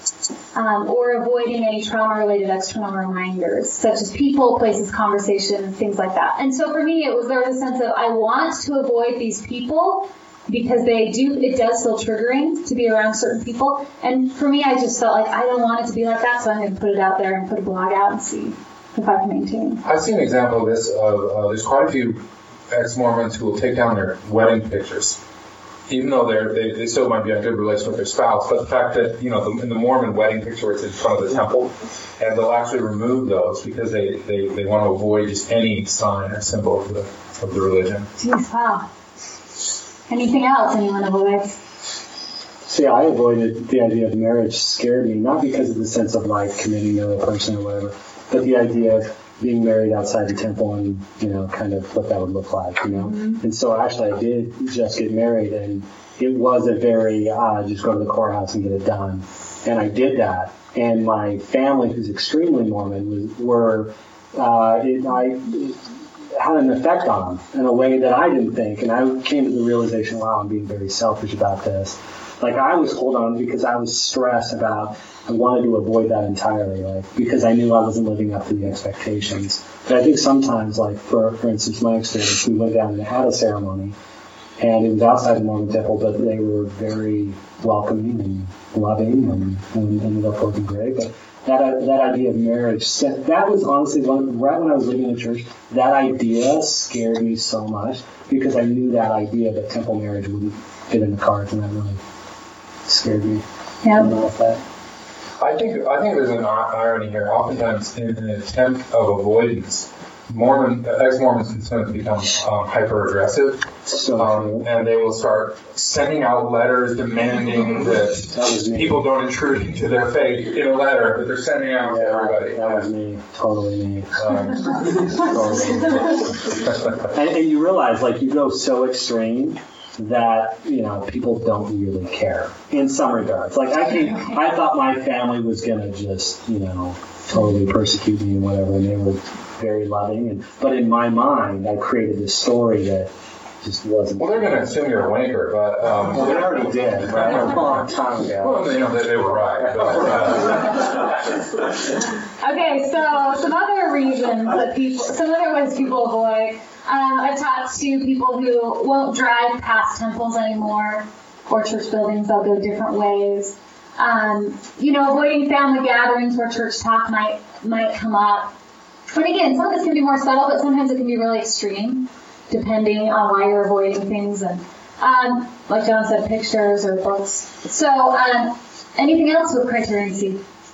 or avoiding any trauma-related external reminders, such as people, places, conversations, things like that. And so for me, there was a sense of I want to avoid these people because it does feel triggering to be around certain people. And for me, I just felt like I don't want it to be like that, so I'm going to put it out there and put a blog out and see if I can maintain. I've seen an example of this. There's quite a few ex-Mormons who will take down their wedding pictures, even though they still might be in a good relation with their spouse. But the fact that, in the Mormon wedding picture where it's in front of the temple, and they'll actually remove those because they want to avoid just any sign or symbol of the religion. Jeez, wow. Anything else anyone avoids? See, I avoided the idea of marriage. Scared me, not because of the sense of like committing to a person or whatever, but the idea of being married outside the temple and, kind of what that would look like, Mm-hmm. And so actually I did just get married, and it was a very, just go to the courthouse and get it done. And I did that. And my family, who's extremely Mormon, it had an effect on them in a way that I didn't think. And I came to the realization, wow, I'm being very selfish about this. Like, I was holding on because I was stressed about, I wanted to avoid that entirely, because I knew I wasn't living up to the expectations. But I think sometimes, for instance, my experience, we went down and had a ceremony, and it was outside the Mormon temple, but they were very welcoming and loving, and ended up working great. But that idea of marriage, that was honestly, right when I was living in the church, that idea scared me so much, because I knew that idea that temple marriage wouldn't fit in the cards, and that really scared me. Yeah. I think there's an irony here. Oftentimes, in an attempt of avoidance, ex-Mormons can tend to become hyper-aggressive, and they will start sending out letters demanding that people don't intrude into their faith in a letter that they're sending out to everybody. That was me. Totally me. And you realize, you go so extreme that, people don't really care in some regards. I thought my family was going to just, totally persecute me and whatever, and they were very loving. But in my mind, I created this story that just wasn't. Well, they're going to assume you're a wanker, but well, they already did, right? A long time ago. Well, they were right. Okay, so some other reasons some other ways people avoid. I've talked to people who won't drive past temples anymore or church buildings. They'll go different ways. Avoiding family gatherings where church talk might come up. And again, some of this can be more subtle, but sometimes it can be really extreme, depending on why you're avoiding things. And like John said, pictures or books. So, anything else with Criterion C?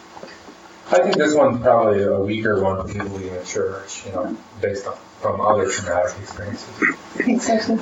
I think this one's probably a weaker one for people leaving the church, based on from other traumatic experiences. I think so too.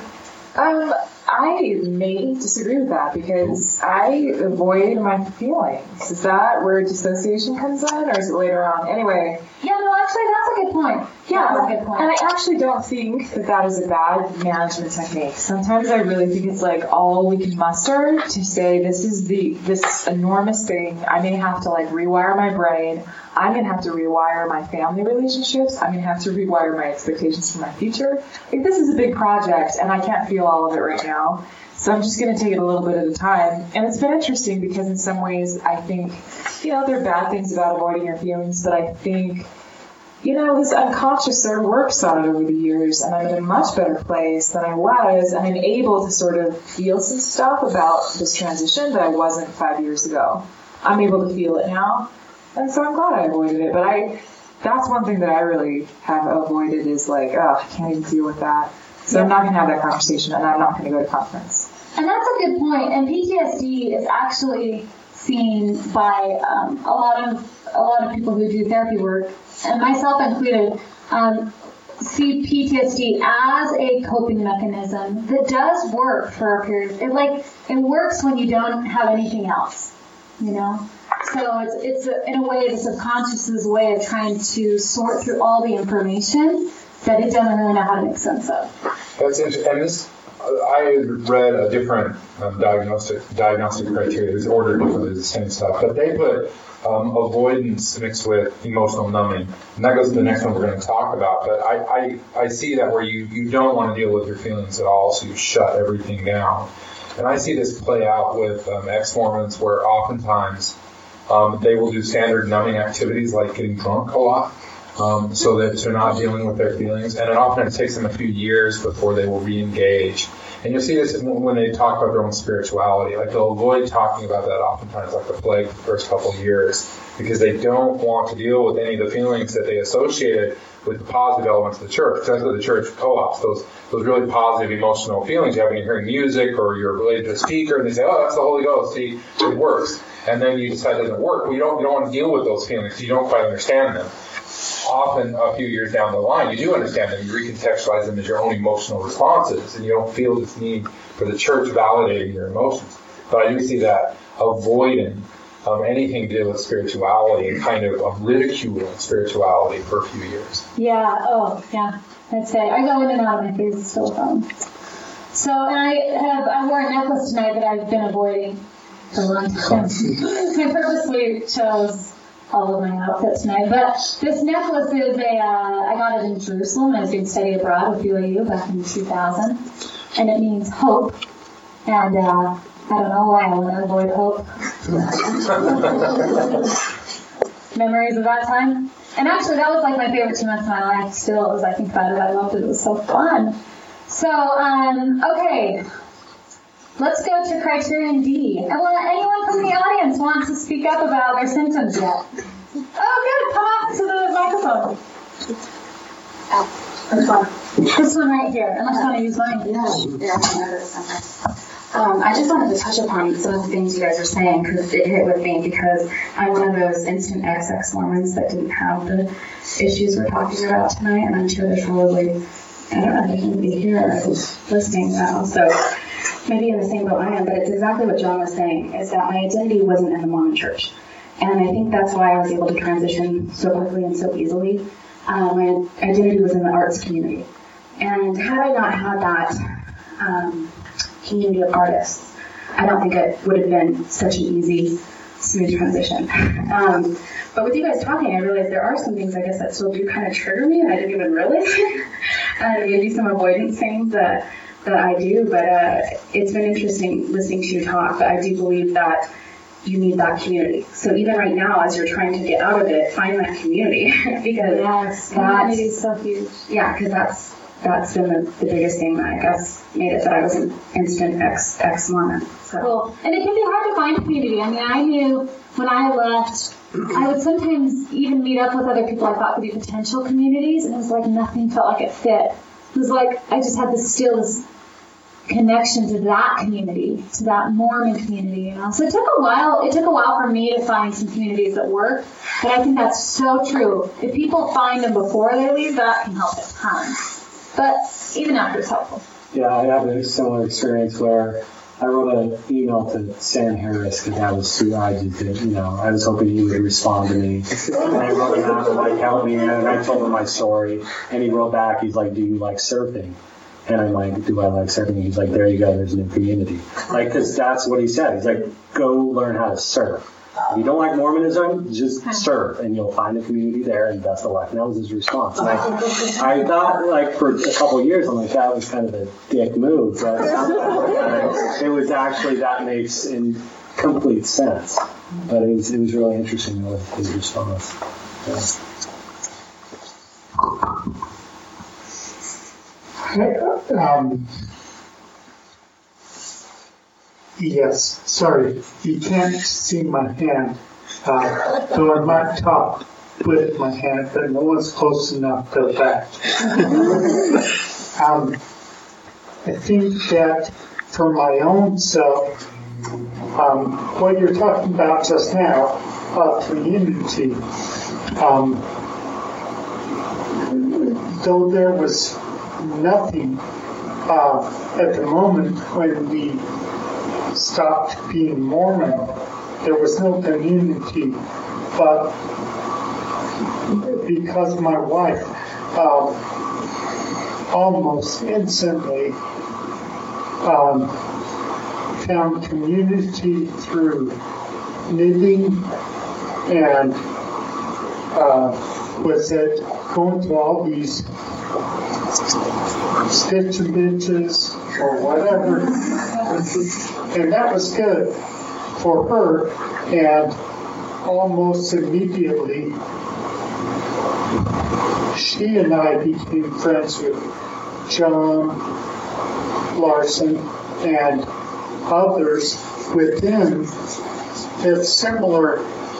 I may disagree with that because I avoid my feelings. Is that where dissociation comes in, or is it later on? Anyway. Yeah, no, actually, that's a good point. Yeah, that's a good point. And I actually don't think that is a bad management technique. Sometimes I really think it's like all we can muster to say this is this enormous thing. I may have to rewire my brain. I'm going to have to rewire my family relationships. I'm going to have to rewire my expectations for my future. This is a big project, and I can't feel all of it right now. So I'm just going to take it a little bit at a time. And it's been interesting because in some ways I think, there are bad things about avoiding your feelings, but I think, this unconscious sort of works on it over the years, and I'm in a much better place than I was, and I'm able to sort of feel some stuff about this transition that I wasn't 5 years ago. I'm able to feel it now. And so I'm glad I avoided it, but that's one thing that I really have avoided is I can't even deal with that. So I'm not going to have that conversation, and I'm not going to go to conference. And that's a good point. And PTSD is actually seen by a lot of people who do therapy work, and myself included, see PTSD as a coping mechanism that does work for a period. It works when you don't have anything else, So it's in a way, the subconscious's way of trying to sort through all the information that it doesn't really know how to make sense of. That's interesting. And I read a different diagnostic criteria. There's ordered differently, the same stuff, but they put avoidance mixed with emotional numbing, and that goes to the next one we're going to talk about. But I see that where you don't want to deal with your feelings at all, so you shut everything down. And I see this play out with ex-Mormons, where oftentimes they will do standard numbing activities like getting drunk a lot, so that they're not dealing with their feelings. And it often takes them a few years before they will re-engage. And you'll see this when they talk about their own spirituality. They'll avoid talking about that oftentimes like the plague the first couple of years, because they don't want to deal with any of the feelings that they associated with the positive elements of the church. That's what the church co-ops, those really positive emotional feelings you have when you're hearing music or you're related to a speaker, and they say, oh, that's the Holy Ghost, see, it works. And then you decide it doesn't work. Well, you don't want to deal with those feelings because you don't quite understand them. Often, a few years down the line, you do understand them. You recontextualize them as your own emotional responses, and you don't feel this need for the church validating your emotions. But I do see that avoiding anything to do with spirituality and kind of ridiculing spirituality for a few years. Yeah, I'd say I go in and out of my face still. So, and I wore a necklace tonight that I've been avoiding for a long time. I purposely chose all of my outfit tonight. But this necklace is I got it in Jerusalem. I was doing study abroad with BYU back in 2000. And it means hope. And I don't know why I want to avoid hope. Memories of that time. And actually, that was my favorite 2 months of my life still, as I think about it. I loved it. It was so fun. So, okay. Let's go to Criterion D. Well, anyone from the audience want to speak up about their symptoms yet? Oh, good. Come up to the microphone. Which one? This one right here. Unless you want to use mine. I just wanted to touch upon some of the things you guys are saying because it hit with me, because I'm one of those instant Mormons that didn't have the issues we're talking about tonight, and I'm sure there's probably, I don't know, they shouldn't be here listening now, so maybe in the same boat I am, but it's exactly what John was saying, is that my identity wasn't in the Mormon church. And I think that's why I was able to transition so quickly and so easily. My identity was in the arts community. And had I not had that community of artists, I don't think it would have been such an easy, smooth transition. But with you guys talking, I realized there are some things, I guess, that still do kind of trigger me, and I didn't even realize it. Maybe some avoidance things that I do, but it's been interesting listening to you talk, but I do believe that you need that community. So even right now, as you're trying to get out of it, find that community, because community is so huge. Yeah, because that's been the biggest thing that I guess made it that I was an instant ex-Mormon. So. Cool. And it can be hard to find community. I mean, I knew when I left, I would sometimes even meet up with other people I thought could be potential communities, and it was like nothing felt like it fit. It was like I just had this connection to that community, to that Mormon community, you know. So it took a while for me to find some communities that work, but I think that's so true. If people find them before they leave, that can help a ton. But even after, it's helpful. Yeah, I have a similar experience where I wrote an email to Sam Harris because I was I was hoping he would respond to me. And I wrote him out and like help me, and I told him my story, and he wrote back. He's like, "Do you like surfing?" And I'm like, "Do I like surfing?" He's like, "There you go. There's a new community." Like, because that's what he said. He's like, "Go learn how to surf. If you don't like Mormonism, just surf, and you'll find a community there, and best of luck." And that was his response. And I thought, like, for a couple of years, I'm like, that was kind of a dick move. But it was actually, that makes complete sense. But it was really interesting with his response. Yes, sorry, you can't see my hand, though I might talk with my hand, but no one's close enough to that. I think that for my own self, what you're talking about just now, community, though there was nothing at the moment when we stopped being Mormon, there was no community, but because my wife almost instantly found community through knitting and was it going to all these stitch and bitches or whatever, and that was good for her. And almost immediately she and I became friends with John Larson and others within that similar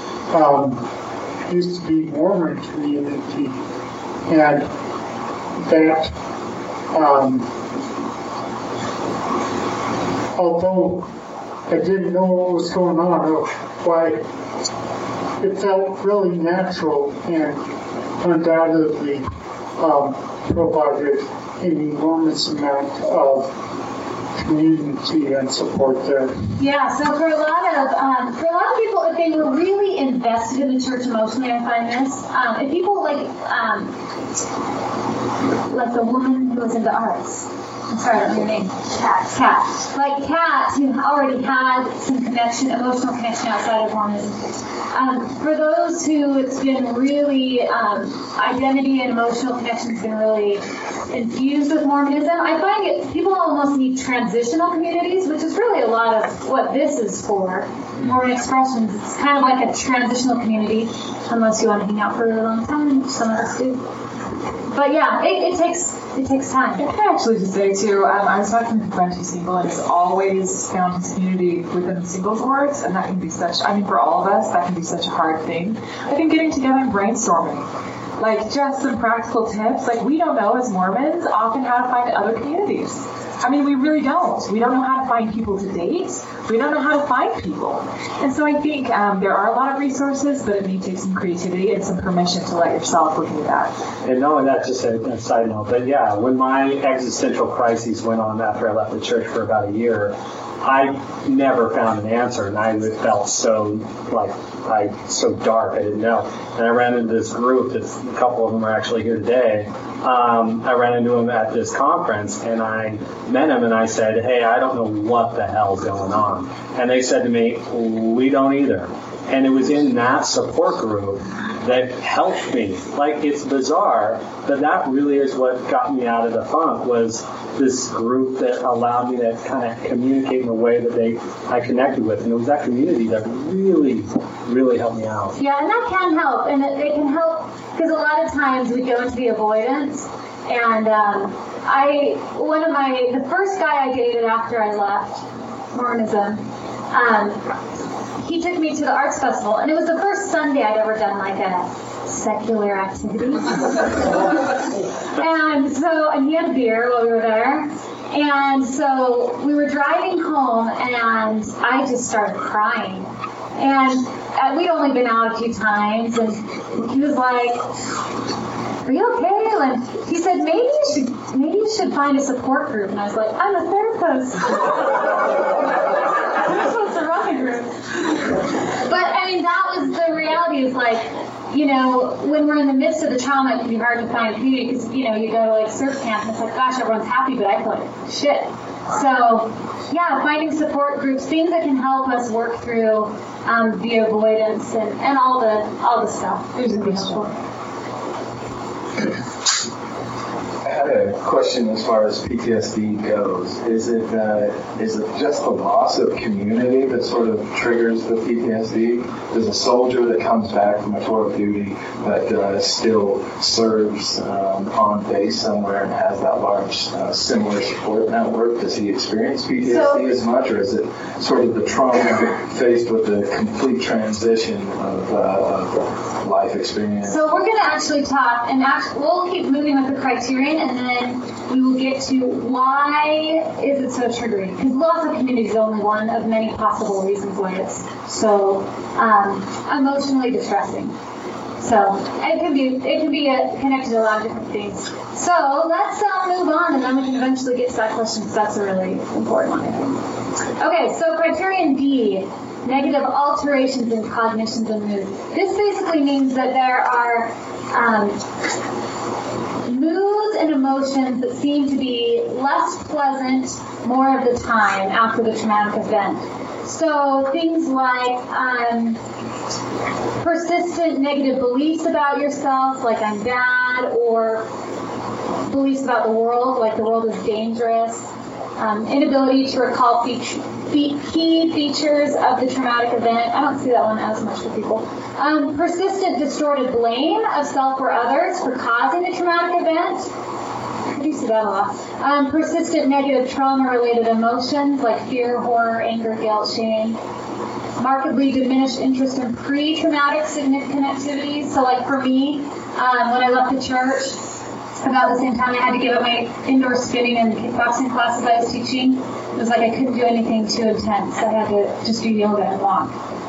used to be Mormon community, and that although I didn't know what was going on or why, it felt really natural and undoubtedly provided an enormous amount of community and support there. Yeah, so for a lot of people, if they were really invested in the church emotionally, I find this. If people like the woman who was into arts. I'm sorry, I don't know your name. Kat. Like Kat, who already had some connection, emotional connection outside of Mormonism. For those who it's been really, identity and emotional connection has been really infused with Mormonism, I find people almost need transitional communities, which is really a lot of what this is for. Mormon Expressions, it's kind of like a transitional community, unless you want to hang out for a really long time, which some of us do. But yeah, it takes time. I can actually just say too, I was talking to a friend who's single and has always found his community within the singles orgs, and that can be for all of us, that can be such a hard thing. I think getting together and brainstorming, like just some practical tips, like we don't know as Mormons often how to find other communities. I mean, we really don't. We don't know how to find people to date. We don't know how to find people. And so I think there are a lot of resources, but it may take some creativity and some permission to let yourself look at that. And knowing that, just a side note, but yeah, when my existential crises went on after I left the church for about a year, I never found an answer, and I felt so dark. I didn't know. And I ran into this group. A couple of them are actually here today. I ran into them at this conference, and I met them, and I said, "Hey, I don't know what the hell's going on." And they said to me, "We don't either." And it was in that support group that helped me. Like, it's bizarre, but that really is what got me out of the funk, was this group that allowed me to kind of communicate in a way that I connected with. And it was that community that really, really helped me out. Yeah, and that can help. And it can help because a lot of times we go into the avoidance. And the first guy I dated after I left Mormonism, he took me to the arts festival, and it was the first Sunday I'd ever done like a secular activity. And he had a beer while we were there, And so we were driving home, and I just started crying. And we'd only been out a few times, and he was like, "Are you okay?" And he said, maybe you should find a support group. And I was like, "I'm a therapist." I'm supposed to run a group. But I mean, that was the reality. Is like, you know, when we're in the midst of the trauma, it can be hard to find a community because, you know, you go to like surf camp and it's like, gosh, everyone's happy, but I feel like shit. So, yeah, finding support groups, things that can help us work through the avoidance and all the stuff. It was helpful. I had a question as far as PTSD goes. Is it just the loss of community that sort of triggers the PTSD? Does a soldier that comes back from a tour of duty but still serves on base somewhere and has that large similar support network, does he experience PTSD as much, or is it sort of the trauma faced with the complete transition of life experience? So we're going to actually talk, and we'll keep moving with the criterion, and then we will get to why is it so triggering? Because loss of community is only one of many possible reasons why it's so emotionally distressing. So it can be connected to a lot of different things. So let's move on, and then we can eventually get to that question because that's a really important one, I think. Okay, so criterion D. Negative alterations in cognitions and mood. This basically means that there are moods and emotions that seem to be less pleasant more of the time after the traumatic event. So things like persistent negative beliefs about yourself, like I'm bad, or beliefs about the world, like the world is dangerous. Inability to recall key features of the traumatic event. I don't see that one as much for people. Persistent distorted blame of self or others for causing the traumatic event. I do see that a lot. Persistent negative trauma-related emotions like fear, horror, anger, guilt, shame. Markedly diminished interest in pre-traumatic significant activities. So like for me, when I left the church, about the same time I had to give up my indoor spinning and kickboxing classes I was teaching. It was like I couldn't do anything too intense. I had to just do yoga and walk.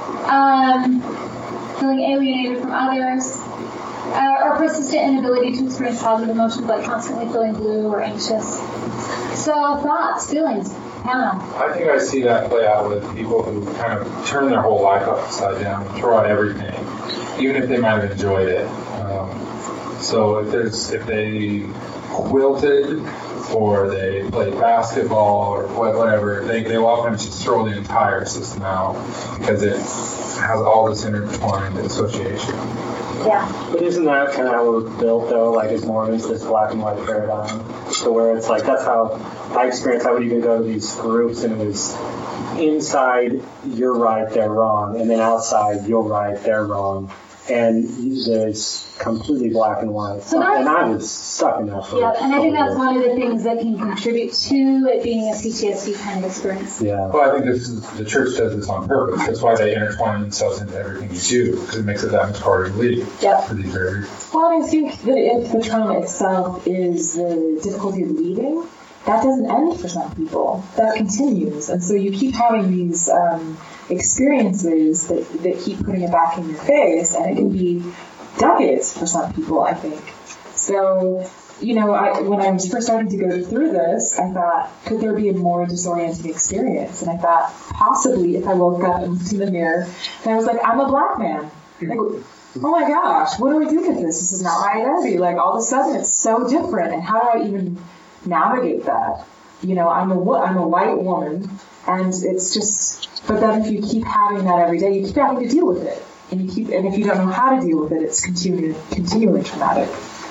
Feeling alienated from others. Or persistent inability to experience positive emotions, like constantly feeling blue or anxious. So thoughts, feelings, Hannah? I think I see that play out with people who kind of turn their whole life upside down and throw out everything, even if they might have enjoyed it. So if they quilted or they played basketball or whatever, they will often just throw the entire system out because it has all this intertwined association. Yeah. But isn't that kind of how we're built, though, like as Mormons, this black and white paradigm? So where it's like, that's how I experienced, I would even go to these groups and it was inside, you're right, they're wrong, and then outside, you're right, they're wrong. And it's completely black and white. So and I was stuck in that for and I think that's one of the things that can contribute to it being a PTSD kind of experience. Yeah. Well, I think the church does this on purpose. That's why they intertwine themselves into everything you do, because it makes it that much harder to leave for these very reasons. Well, I think that if the trauma itself is the difficulty of leaving, that doesn't end for some people. That continues. And so you keep having these experiences that keep putting it back in your face, and it can be decades for some people, I think. So, when I was first starting to go through this, I thought, could there be a more disorienting experience? And I thought, possibly, if I woke up and looked in the mirror, and I was like, I'm a black man. Like, oh my gosh, what do I do with this? This is not my identity. Like, all of a sudden, it's so different, and how do I even navigate that? I'm a white woman, and it's just... But then if you keep having that every day, you keep having to deal with it. And if you don't know how to deal with it, it's continually traumatic.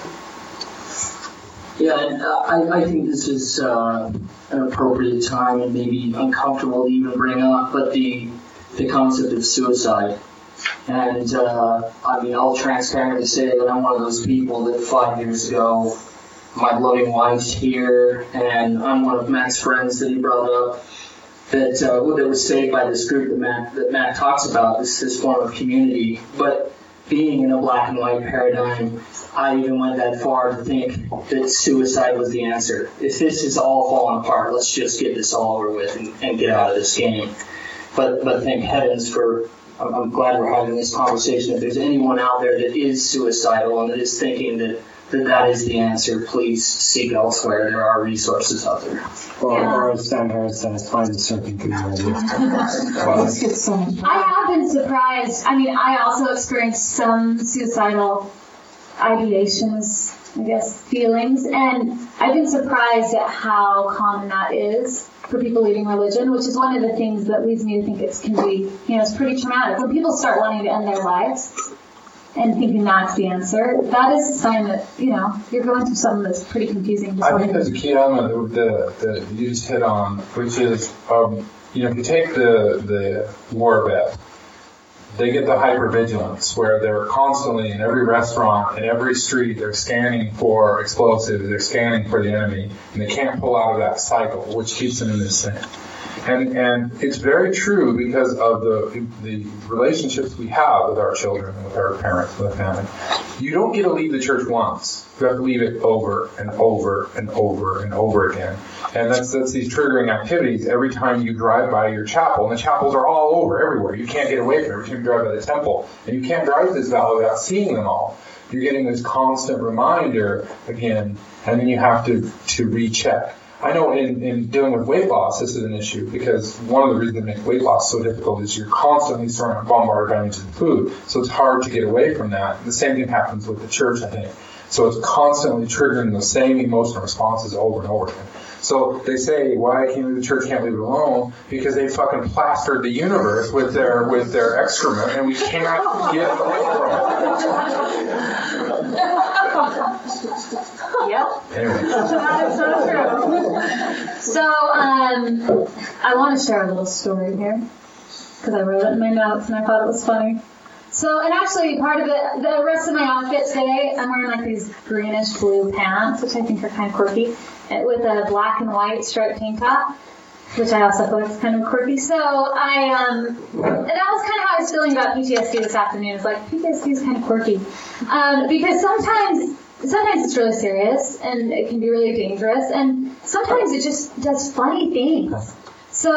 Yeah, and I think this is an appropriate time and maybe uncomfortable to even bring up, but the concept of suicide. And I'll transparently say that I'm one of those people that 5 years ago, my loving wife's here, and I'm one of Matt's friends that he brought up. That was saved by this group that Matt talks about, this form of community. But being in a black and white paradigm, I even went that far to think that suicide was the answer. If this is all falling apart, let's just get this all over with and get out of this game. But thank heavens for, I'm glad we're having this conversation. If there's anyone out there that is suicidal and that is thinking that is the answer, please seek elsewhere. There are resources out there. Or as Sam Harris says, find the surfing community. I have been surprised. I mean, I also experienced some suicidal ideations, I guess, feelings, and I've been surprised at how common that is for people leaving religion, which is one of the things that leads me to think it can be, it's pretty traumatic. When people start wanting to end their lives and thinking that's the answer, that is a sign that, you're going through something that's pretty confusing. I think there's a key element that you just hit on, which is, if you take the war vet, they get the hypervigilance where they're constantly in every restaurant, in every street, they're scanning for explosives, they're scanning for the enemy, and they can't pull out of that cycle, which keeps them in this thing. And it's very true because of the relationships we have with our children, with our parents, with our family. You don't get to leave the church once. You have to leave it over and over and over and over again. And that's these triggering activities every time you drive by your chapel. And the chapels are all over, everywhere. You can't get away from it every time you drive by the temple. And you can't drive this valley without seeing them all. You're getting this constant reminder again, and then you have to recheck. I know in dealing with weight loss, this is an issue because one of the reasons that makes weight loss so difficult is you're constantly bombarded by images of food. So it's hard to get away from that. The same thing happens with the church, I think. So it's constantly triggering the same emotional responses over and over again. So they say, why can't the church can't leave it alone? Because they fucking plastered the universe with their excrement, and we can't get away from it. Yep. Anyway. That is so true. So, I want to share a little story here because I wrote it in my notes and I thought it was funny. So, and actually, part of it, the rest of my outfit today, I'm wearing like these greenish blue pants, which I think are kind of quirky, with a black and white striped tank top, which I also thought was kind of quirky. So and that was kind of how I was feeling about PTSD this afternoon. It's like, PTSD is kind of quirky. Because sometimes it's really serious, and it can be really dangerous, and sometimes it just does funny things. So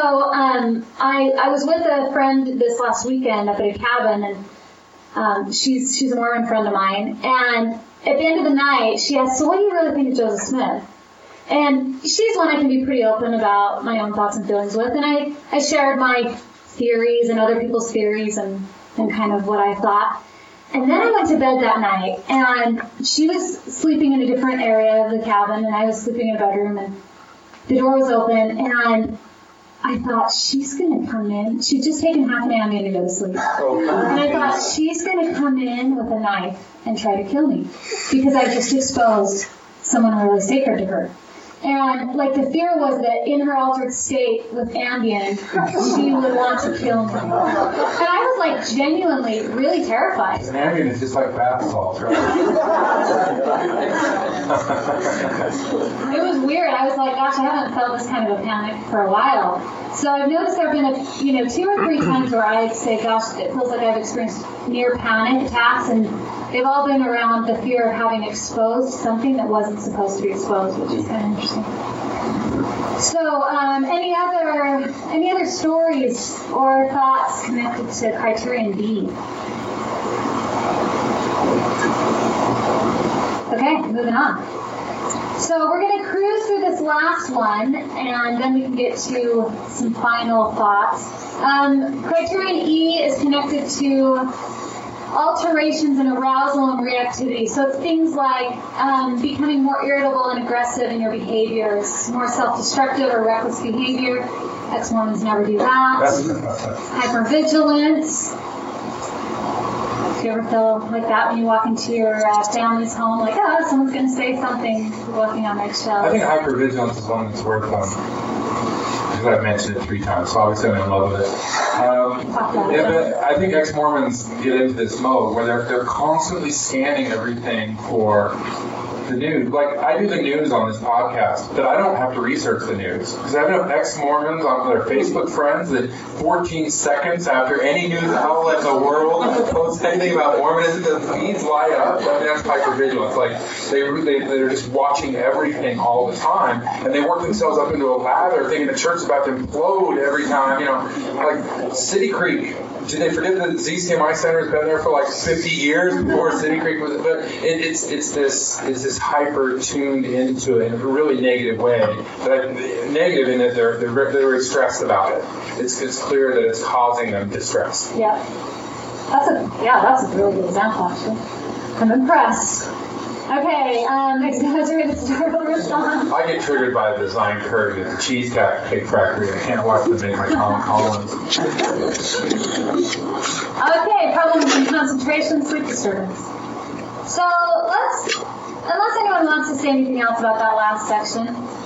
I was with a friend this last weekend up at a cabin, and she's a Mormon friend of mine, and at the end of the night, she asked, so what do you really think of Joseph Smith? And she's one I can be pretty open about my own thoughts and feelings with, and I shared my theories and other people's theories and kind of what I thought. And then I went to bed that night, and she was sleeping in a different area of the cabin, and I was sleeping in a bedroom, and the door was open, and I thought, she's going to come in. She'd just taken half an Ambien to go to sleep. And I thought, she's going to come in with a knife and try to kill me because I just exposed someone really sacred to her. And, the fear was that in her altered state with Ambien, she would want to kill me. And I was, genuinely really terrified. And Ambien is just like bath salts, right? It was weird. I was like, gosh, I haven't felt this kind of a panic for a while. So I've noticed there have been, 2 or 3 times where I'd say, gosh, it feels like I've experienced near panic attacks, and they've all been around the fear of having exposed something that wasn't supposed to be exposed, which is kind of interesting. So, any other stories or thoughts connected to Criterion B? Okay, moving on. So we're going to cruise through this last one, and then we can get to some final thoughts. Criterion E is connected to alterations in arousal and reactivity. So it's things like becoming more irritable and aggressive in your behaviors, more self-destructive or reckless behavior. Ex-Mormons never do that. Hypervigilance. Do you ever feel like that when you walk into your family's home, like, someone's going to say something, you're walking on eggshells? I think hypervigilance is one that's worth because I've mentioned it 3 times, so obviously I'm in love with it. But I think ex-Mormons get into this mode where they're constantly scanning everything for the news. Like, I do the news on this podcast, but I don't have to research the news. Because I have enough ex-Mormons on their Facebook friends that 14 seconds after any news outlet in the world posts anything about Mormonism, the feeds light up. I mean, that's hypervigilance. Like, they're just watching everything all the time, and they work themselves up into a lather thinking the church is about to implode every time. Like City Creek. Did they forget that the ZCMI Center has been there for like 50 years before City Creek was? But it's this hyper tuned into it in a really negative way. Negative in that they're very stressed about it. It's clear that it's causing them distress. Yeah, that's a really good example actually. I'm impressed. Okay, exaggerated historical response. I get triggered by the design curve at the Cheesecake Factory. I can't watch them make my Tom Collins. Okay, problems in concentration, sleep disturbance. So unless anyone wants to say anything else about that last section.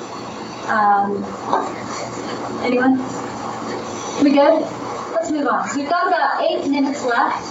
Anyone? We good? Let's move on. So we've got about 8 minutes left.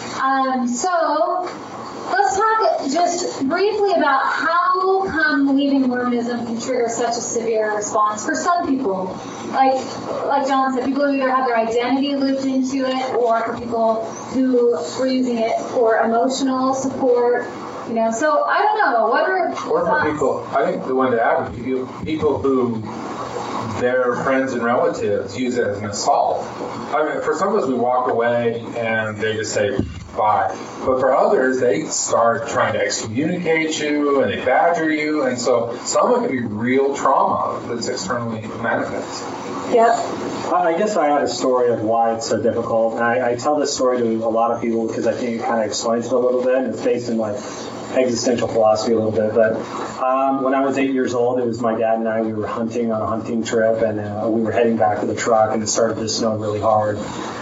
So let's talk just briefly about how come leaving Mormonism can trigger such a severe response for some people. Like John said, people who either have their identity looped into it, or for people who were using it for emotional support. So I don't know. What are or for people? I think the one to add would be people who their friends and relatives use it as an assault. I mean, for some of us, we walk away and they just say bye. But for others, they start trying to excommunicate you and they badger you. And so some of it can be real trauma that's externally manifest. Yep. I guess I had a story of why it's so difficult. And I tell this story to a lot of people because I think it kind of explains it a little bit. And it's based in existential philosophy a little bit. But when I was 8 years old, it was my dad and I, we were hunting on a hunting trip, and we were heading back to the truck, and it started to snow really hard.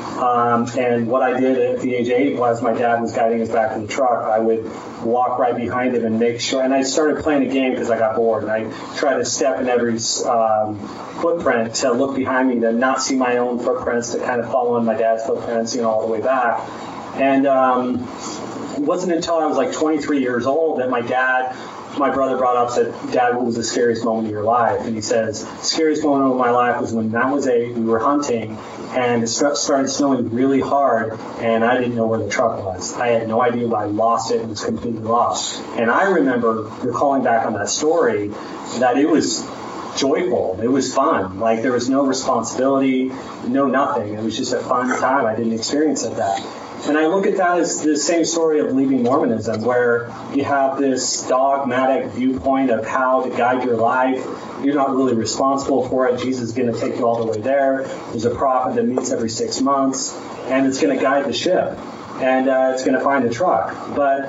And what I did at the age of 8 was my dad was guiding us back to the truck. I would walk right behind him and make sure, and I started playing a game because I got bored, and I tried to step in every footprint to look behind me, to not see my own footprints, to kind of follow in my dad's footprints, all the way back. And it wasn't until I was 23 years old that my brother brought up, said, "Dad, what was the scariest moment of your life?" And he says, "The scariest moment of my life was when I was 8, we were hunting, and it started snowing really hard, and I didn't know where the truck was. I had no idea, but I lost it and was completely lost." And I remember recalling back on that story that it was joyful. It was fun. There was no responsibility, no nothing. It was just a fun time. I didn't experience it that. And I look at that as the same story of leaving Mormonism, where you have this dogmatic viewpoint of how to guide your life. You're not really responsible for it. Jesus is going to take you all the way there. There's a prophet that meets every 6 months, and it's going to guide the ship, and it's going to find a truck. But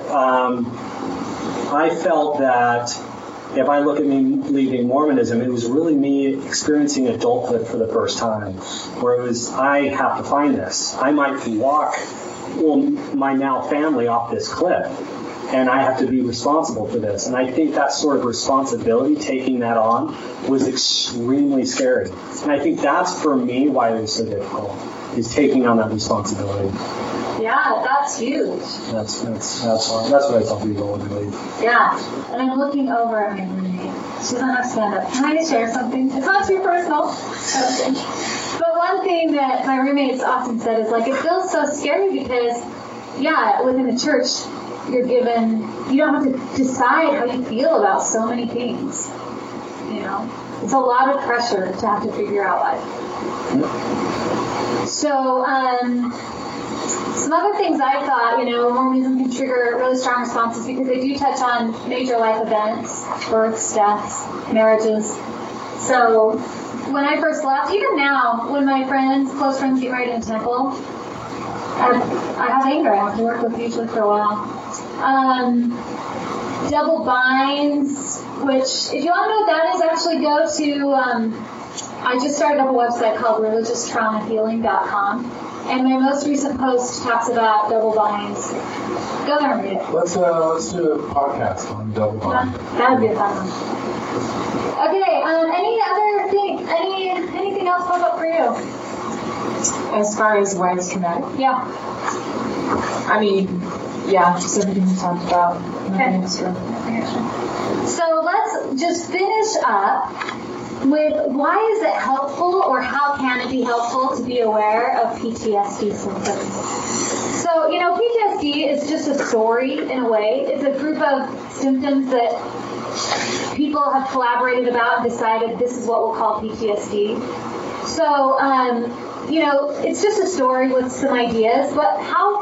I felt that if I look at me leaving Mormonism, it was really me experiencing adulthood for the first time, where it was, I have to find this. I might walk my now family off this cliff, and I have to be responsible for this. And I think that sort of responsibility, taking that on, was extremely scary. And I think that's, for me, why it was so difficult, is taking on that responsibility. Yeah, that's huge. That's what I tell people when they leave. Yeah, and I'm looking over at my roommate. She doesn't have stand up. Can I share something? It's not too personal. But one thing that my roommates often said is it feels so scary because, within the church, you don't have to decide how you feel about so many things. It's a lot of pressure to have to figure out life. So, some other things I thought, Mormonism can trigger really strong responses because they do touch on major life events, births, deaths, marriages. So when I first left, even now, when my close friends get married in the temple, I have anger I have to work with usually for a while. Double binds, which, if you want to know what that is, actually go to, I just started up a website called religiostraumahealing.com. And my most recent post talks about double binds. Go there and read it. Let's do a podcast on double bind. That would be a fun one. Okay, any other thing? Anything else pop up for you? As far as why it's traumatic? Yeah. I mean, yeah, just everything we talked about. Okay. So let's just finish up with why is it helpful or how can it be helpful to be aware of PTSD symptoms? So, PTSD is just a story in a way. It's a group of symptoms that people have collaborated about and decided this is what we'll call PTSD. So, it's just a story with some ideas, but how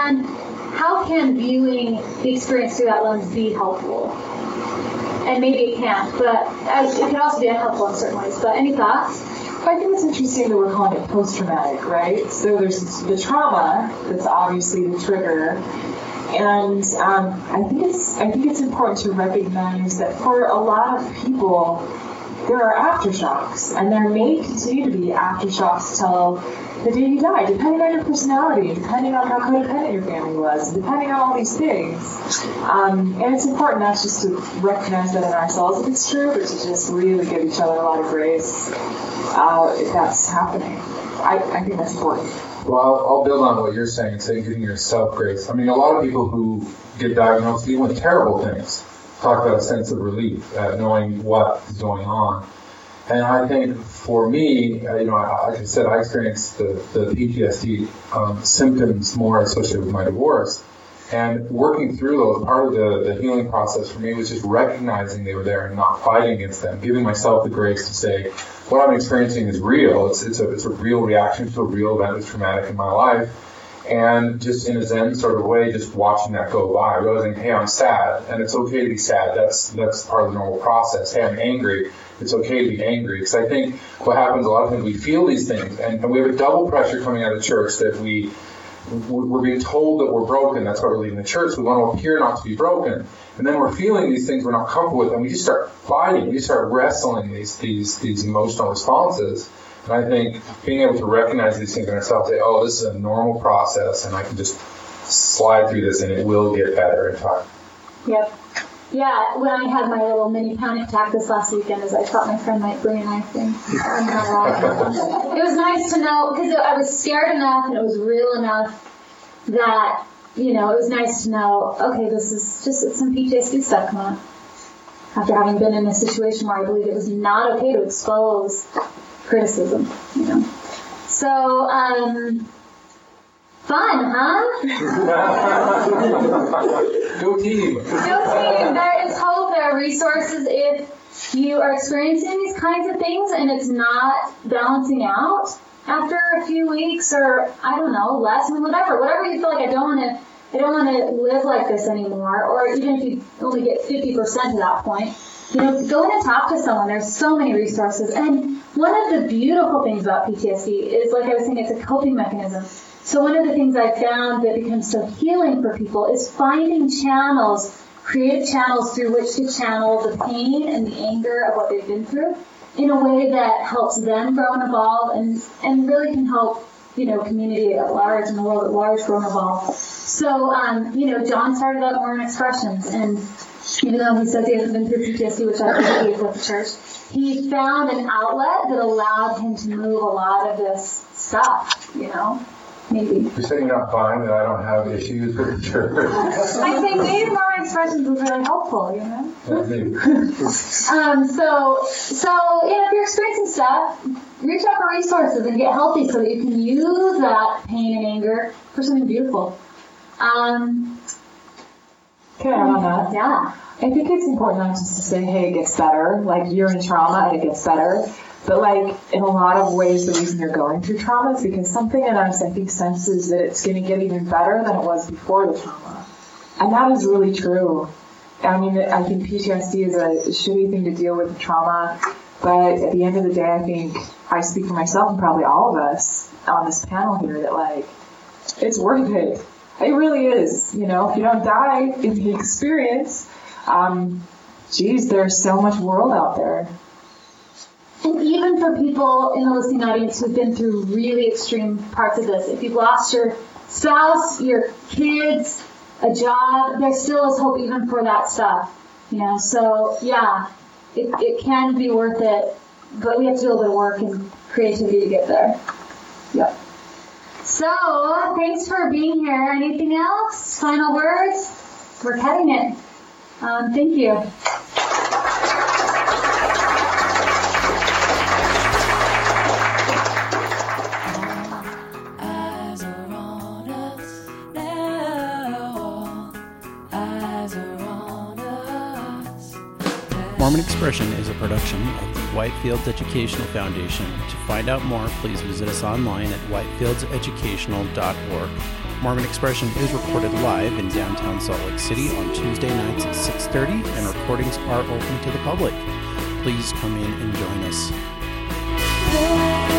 can viewing the experience through that lens be helpful? And maybe it can't, but it can also be unhelpful in certain ways. But any thoughts? I think it's interesting that we're calling it post-traumatic, right? So there's the trauma that's obviously the trigger, and I think it's important to recognize that for a lot of people, there are aftershocks, and there may continue to be aftershocks till the day you die, depending on your personality, depending on how codependent your family was, depending on all these things. And it's important not just to recognize that in ourselves if it's true, but to just really give each other a lot of grace if that's happening. I think that's important. Well, I'll build on what you're saying, giving yourself grace. I mean, a lot of people who get diagnosed even with terrible things talk about a sense of relief at knowing what is going on. And I think for me, like I said, I experienced the PTSD symptoms more associated with my divorce. And working through those, part of the healing process for me was just recognizing they were there and not fighting against them, giving myself the grace to say, what I'm experiencing is real. It's a real reaction to a real event that's traumatic in my life. And just in a Zen sort of way, just watching that go by, realizing, hey, I'm sad, and it's okay to be sad. That's part of the normal process. Hey, I'm angry. It's okay to be angry. Because I think what happens a lot of times, we feel these things, and we have a double pressure coming out of church that we're being told that we're broken. That's why we're leaving the church. We want to appear not to be broken. And then we're feeling these things we're not comfortable with, and we just start fighting. We start wrestling these emotional responses. And I think being able to recognize these things in ourselves, say, oh, this is a normal process, and I can just slide through this, and it will get better in time. Yep. Yeah, when I had my little mini panic attack this last weekend, as I thought my friend might bring a knife in. It was nice to know, because I was scared enough, and it was real enough that, it was nice to know, okay, this is just some PTSD stuff coming on. After having been in a situation where I believed it was not okay to expose criticism, So, fun, huh? Go team. There is hope. There are resources if you are experiencing these kinds of things and it's not balancing out after a few weeks or, I don't know, less, whatever you feel like I don't want to live like this anymore, or even if you only get 50% to that point, go in and talk to someone. There's so many resources. And one of the beautiful things about PTSD is, like I was saying, it's a coping mechanism. So one of the things I found that becomes so healing for people is finding creative channels through which to channel the pain and the anger of what they've been through in a way that helps them grow and evolve and really can help, community at large and the world at large grow and evolve. So, John started out more in expressions, and even though he says he hasn't been through PTSD, which I believe with the church, he found an outlet that allowed him to move a lot of this stuff, maybe. You're saying you're not fine, that I don't have issues with the church. I think maybe more expressions was really helpful, Yeah, maybe. So, if you're experiencing stuff, reach out for resources and get healthy so that you can use that pain and anger for something beautiful. Can I add on that? Yeah. I think it's important not just to say, hey, it gets better. Like, you're in trauma and it gets better. But, in a lot of ways, the reason you're going through trauma is because something in us, I think, senses that it's going to get even better than it was before the trauma. And that is really true. I mean, I think PTSD is a shitty thing to deal with trauma. But at the end of the day, I think I speak for myself and probably all of us on this panel here that, it's worth it. It really is. If you don't die in the experience, there's so much world out there. And even for people in the listening audience who've been through really extreme parts of this, if you've lost your spouse, your kids, a job, there still is hope even for that stuff. So yeah, it can be worth it, but we have to do a little bit of work and creativity to get there. Yep. So, thanks for being here. Anything else? Final words? We're cutting it. Thank you. Mormon Expression is a production of the Whitefields Educational Foundation. To find out more, please visit us online at whitefieldseducational.org. Mormon Expression is recorded live in downtown Salt Lake City on Tuesday nights at 6:30, and recordings are open to the public. Please come in and join us.